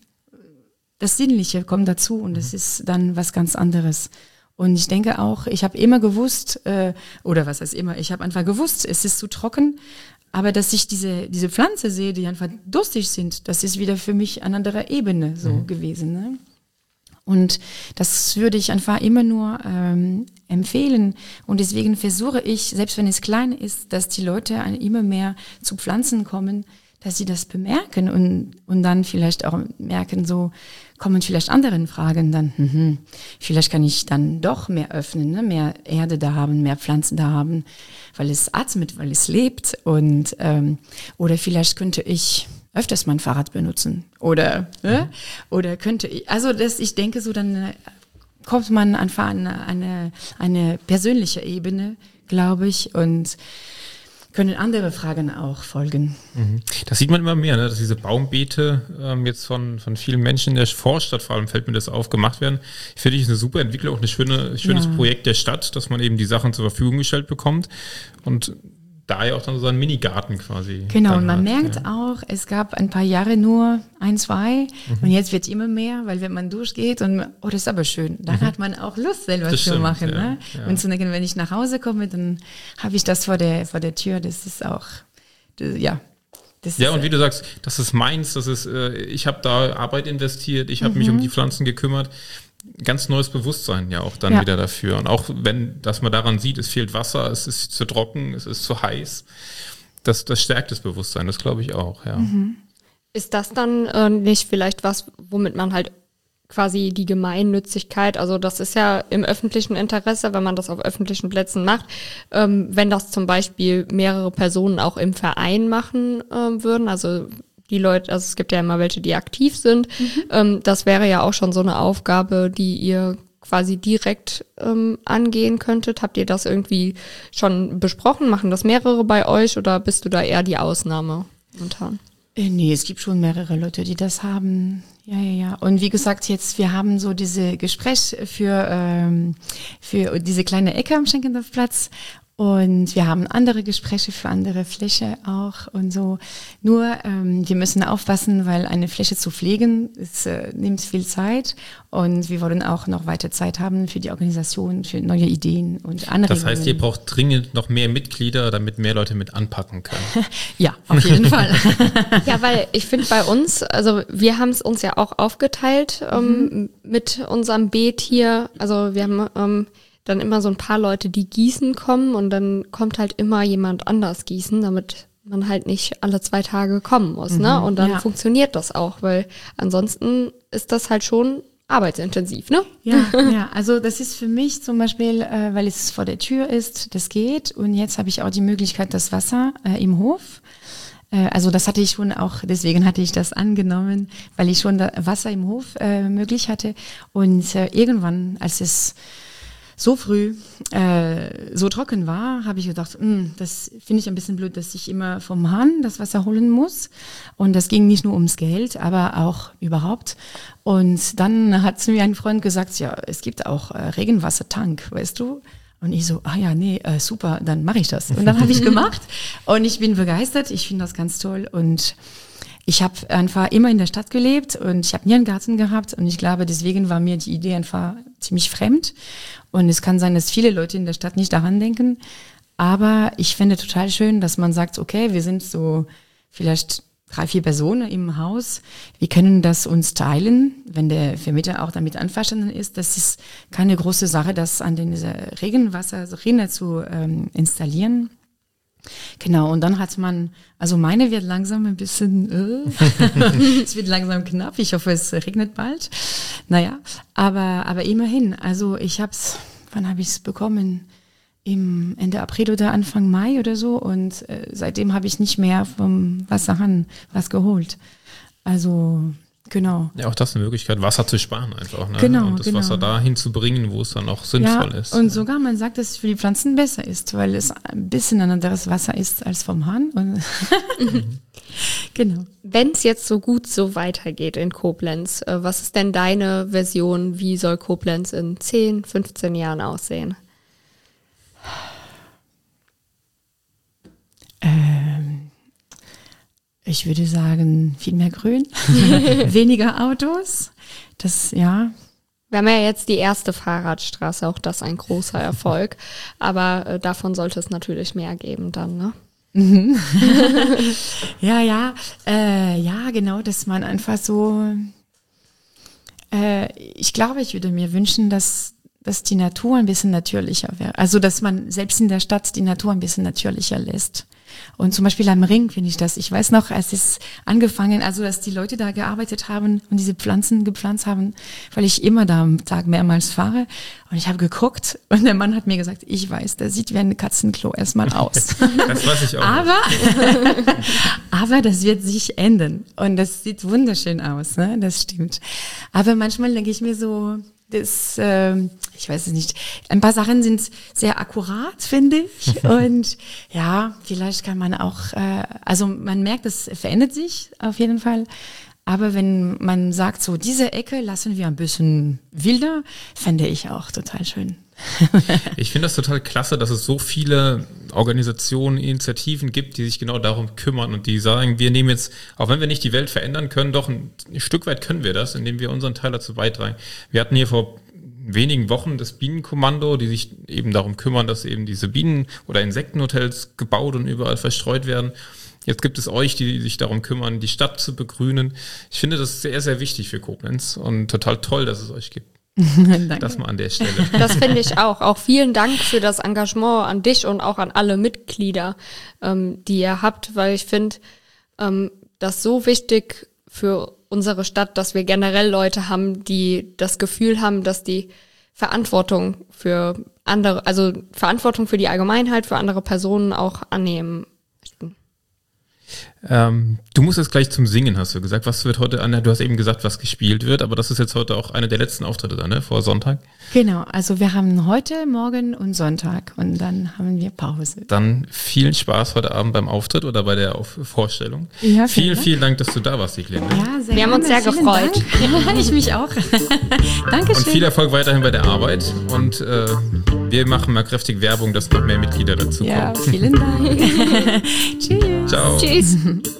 das Sinnliche kommt dazu und das ist dann was ganz anderes. Und ich denke auch, ich habe immer gewusst, äh, oder was heißt immer, ich habe einfach gewusst, es ist zu trocken, aber dass ich diese diese Pflanze sehe, die einfach durstig sind, das ist wieder für mich eine andere Ebene so mhm. gewesen. Ne? Und das würde ich einfach immer nur ähm, empfehlen. Und deswegen versuche ich, selbst wenn es klein ist, dass die Leute immer mehr zu Pflanzen kommen, dass sie das bemerken und und dann vielleicht auch merken, so kommen vielleicht anderen Fragen dann, hm, vielleicht kann ich dann doch mehr öffnen, ne? Mehr Erde da haben, mehr Pflanzen da haben, weil es atmet, weil es lebt und ähm, oder vielleicht könnte ich öfters mein Fahrrad benutzen oder ne? Oder könnte ich, also das, ich denke so, dann äh, kommt man einfach an eine eine persönliche Ebene, glaube ich, und können andere Fragen auch folgen. Das sieht man immer mehr, ne? Dass diese Baumbeete ähm, jetzt von von vielen Menschen in der Vorstadt, vor allem fällt mir das auf, gemacht werden. Ich finde, das ist eine super Entwicklung, auch eine schöne, schönes ja. Projekt der Stadt, dass man eben die Sachen zur Verfügung gestellt bekommt und da ja auch dann so einen Minigarten quasi. Genau, und man hat, merkt ja. auch, es gab ein paar Jahre nur ein, zwei mhm. und jetzt wird es immer mehr, weil wenn man durchgeht und, oh, das ist aber schön, dann mhm. hat man auch Lust, selber das zu stimmt, machen. Ja, Ne? ja. Und zu denken, wenn ich nach Hause komme, dann habe ich das vor der, vor der Tür, das ist auch, das, ja. Das ja, ist, und wie du sagst, das ist meins, das ist, äh, ich habe da Arbeit investiert, ich habe mhm. mich um die Pflanzen gekümmert. Ganz neues Bewusstsein ja auch dann ja. wieder dafür. Und auch wenn, dass man daran sieht, es fehlt Wasser, es ist zu trocken, es ist zu heiß, das, das stärkt das Bewusstsein, das glaube ich auch, ja. Mhm. Ist das dann äh, nicht vielleicht was, womit man halt quasi die Gemeinnützigkeit, also das ist ja im öffentlichen Interesse, wenn man das auf öffentlichen Plätzen macht, ähm, wenn das zum Beispiel mehrere Personen auch im Verein machen äh, würden, also die Leute, also es gibt ja immer welche, die aktiv sind, mhm. ähm, das wäre ja auch schon so eine Aufgabe, die ihr quasi direkt ähm, angehen könntet. Habt ihr das irgendwie schon besprochen? Machen das mehrere bei euch oder bist du da eher die Ausnahme momentan? Äh, nee, es gibt schon mehrere Leute, die das haben. Ja, ja, ja. Und wie gesagt, jetzt, wir haben so diese Gespräch für, ähm, für diese kleine Ecke am Schenkendorfplatz. Und wir haben andere Gespräche für andere Fläche auch und so. Nur, ähm, wir müssen aufpassen, weil eine Fläche zu pflegen, es äh, nimmt viel Zeit. Und wir wollen auch noch weiter Zeit haben für die Organisation, für neue Ideen und andere. Das heißt, ihr braucht dringend noch mehr Mitglieder, damit mehr Leute mit anpacken können. Ja, auf jeden Fall. Ja, weil ich finde bei uns, also wir haben es uns ja auch aufgeteilt ähm, mhm. mit unserem Beet hier. Also wir haben ähm, dann immer so ein paar Leute, die gießen kommen und dann kommt halt immer jemand anders gießen, damit man halt nicht alle zwei Tage kommen muss, mhm, ne? Und dann ja. funktioniert das auch, weil ansonsten ist das halt schon arbeitsintensiv, ne? Ja, ja, also das ist für mich zum Beispiel, äh, weil es vor der Tür ist, das geht und jetzt habe ich auch die Möglichkeit, das Wasser äh, im Hof, äh, also das hatte ich schon auch, deswegen hatte ich das angenommen, weil ich schon da Wasser im Hof äh, möglich hatte und äh, irgendwann, als es so früh äh, so trocken war, habe ich gedacht, mh, das finde ich ein bisschen blöd, dass ich immer vom Hahn das Wasser holen muss. Und das ging nicht nur ums Geld, aber auch überhaupt. Und dann hat mir ein Freund gesagt, ja, es gibt auch äh, Regenwassertank, weißt du? Und ich so, ah ja, nee, äh, super, dann mache ich das. Und dann habe ich gemacht und ich bin begeistert, ich finde das ganz toll und ich habe einfach immer in der Stadt gelebt und ich habe nie einen Garten gehabt und ich glaube, deswegen war mir die Idee einfach ziemlich fremd und es kann sein, dass viele Leute in der Stadt nicht daran denken, aber ich finde total schön, dass man sagt, okay, wir sind so vielleicht drei, vier Personen im Haus. Wir können das uns teilen, wenn der Vermieter auch damit einverstanden ist. Das ist keine große Sache, das an den Regenwasserrinne zu ähm, installieren. Genau, und dann hat man, also meine wird langsam ein bisschen, äh, es wird langsam knapp. Ich hoffe, es regnet bald. Naja, aber, aber immerhin, also ich hab's, wann habe ich es bekommen? Im Ende April oder Anfang Mai oder so, und äh, seitdem habe ich nicht mehr vom Wasserhahn was geholt. Also genau. Ja, auch das ist eine Möglichkeit, Wasser zu sparen einfach. Ne? Genau, und das genau. Wasser dahin zu bringen, wo es dann auch sinnvoll ja, ist. Und sogar man sagt, dass es für die Pflanzen besser ist, weil es ein bisschen ein anderes Wasser ist als vom Hahn. Und genau. Wenn es jetzt so gut so weitergeht in Koblenz, äh, was ist denn deine Version? Wie soll Koblenz in zehn, fünfzehn Jahren aussehen? Ähm, ich würde sagen, viel mehr Grün, weniger Autos. Das, ja. Wir haben ja jetzt die erste Fahrradstraße, auch das ein großer Erfolg. Aber äh, davon sollte es natürlich mehr geben dann, ne? Mhm. ja, ja, äh, ja, genau, dass man einfach so, äh, ich glaube, ich würde mir wünschen, dass dass die Natur ein bisschen natürlicher wäre. Also, dass man selbst in der Stadt die Natur ein bisschen natürlicher lässt. Und zum Beispiel am Ring finde ich das. Ich weiß noch, als es angefangen, also, dass die Leute da gearbeitet haben und diese Pflanzen gepflanzt haben, weil ich immer da am Tag mehrmals fahre. Und ich habe geguckt und der Mann hat mir gesagt, ich weiß, der sieht wie ein Katzenklo erstmal aus. Das weiß ich auch. Aber, aber das wird sich ändern. Und das sieht wunderschön aus, ne? Das stimmt. Aber manchmal denke ich mir so, das, äh, ich weiß es nicht. Ein paar Sachen sind sehr akkurat, finde ich. Und ja, vielleicht kann man auch, äh, also man merkt, es verändert sich auf jeden Fall. Aber wenn man sagt, so diese Ecke lassen wir ein bisschen wilder, fände ich auch total schön. Ich finde das total klasse, dass es so viele Organisationen, Initiativen gibt, die sich genau darum kümmern und die sagen, wir nehmen jetzt, auch wenn wir nicht die Welt verändern können, doch ein Stück weit können wir das, indem wir unseren Teil dazu beitragen. Wir hatten hier vor wenigen Wochen das Bienenkommando, die sich eben darum kümmern, dass eben diese Bienen- oder Insektenhotels gebaut und überall verstreut werden. Jetzt gibt es euch, die sich darum kümmern, die Stadt zu begrünen. Ich finde das sehr, sehr wichtig für Koblenz und total toll, dass es euch gibt. Das mal an der Stelle. Das finde ich auch. Auch vielen Dank für das Engagement an dich und auch an alle Mitglieder, ähm, die ihr habt, weil ich finde, ähm, das so wichtig für unsere Stadt, dass wir generell Leute haben, die das Gefühl haben, dass die Verantwortung für andere, also Verantwortung für die Allgemeinheit, für andere Personen auch annehmen möchten. Ähm, du musst jetzt gleich zum Singen, hast du gesagt. Was wird heute, Anna, du hast eben gesagt, was gespielt wird, aber das ist jetzt heute auch einer der letzten Auftritte da, ne? Vor Sonntag. Genau, also wir haben heute, morgen und Sonntag und dann haben wir Pause. Dann viel Spaß heute Abend beim Auftritt oder bei der Auf- Vorstellung. Ja, vielen vielen, Dank. vielen Dank, dass du da warst, Siglinde. Ja, sehr Wir haben uns gerne. sehr Vielen gefreut. Dank. Ja, ich mich auch. Dankeschön. Und viel Erfolg weiterhin bei der Arbeit und äh, wir machen mal kräftig Werbung, dass noch mehr Mitglieder dazu Ja, kommen. vielen Dank. Tschüss. Ciao. Tschüss.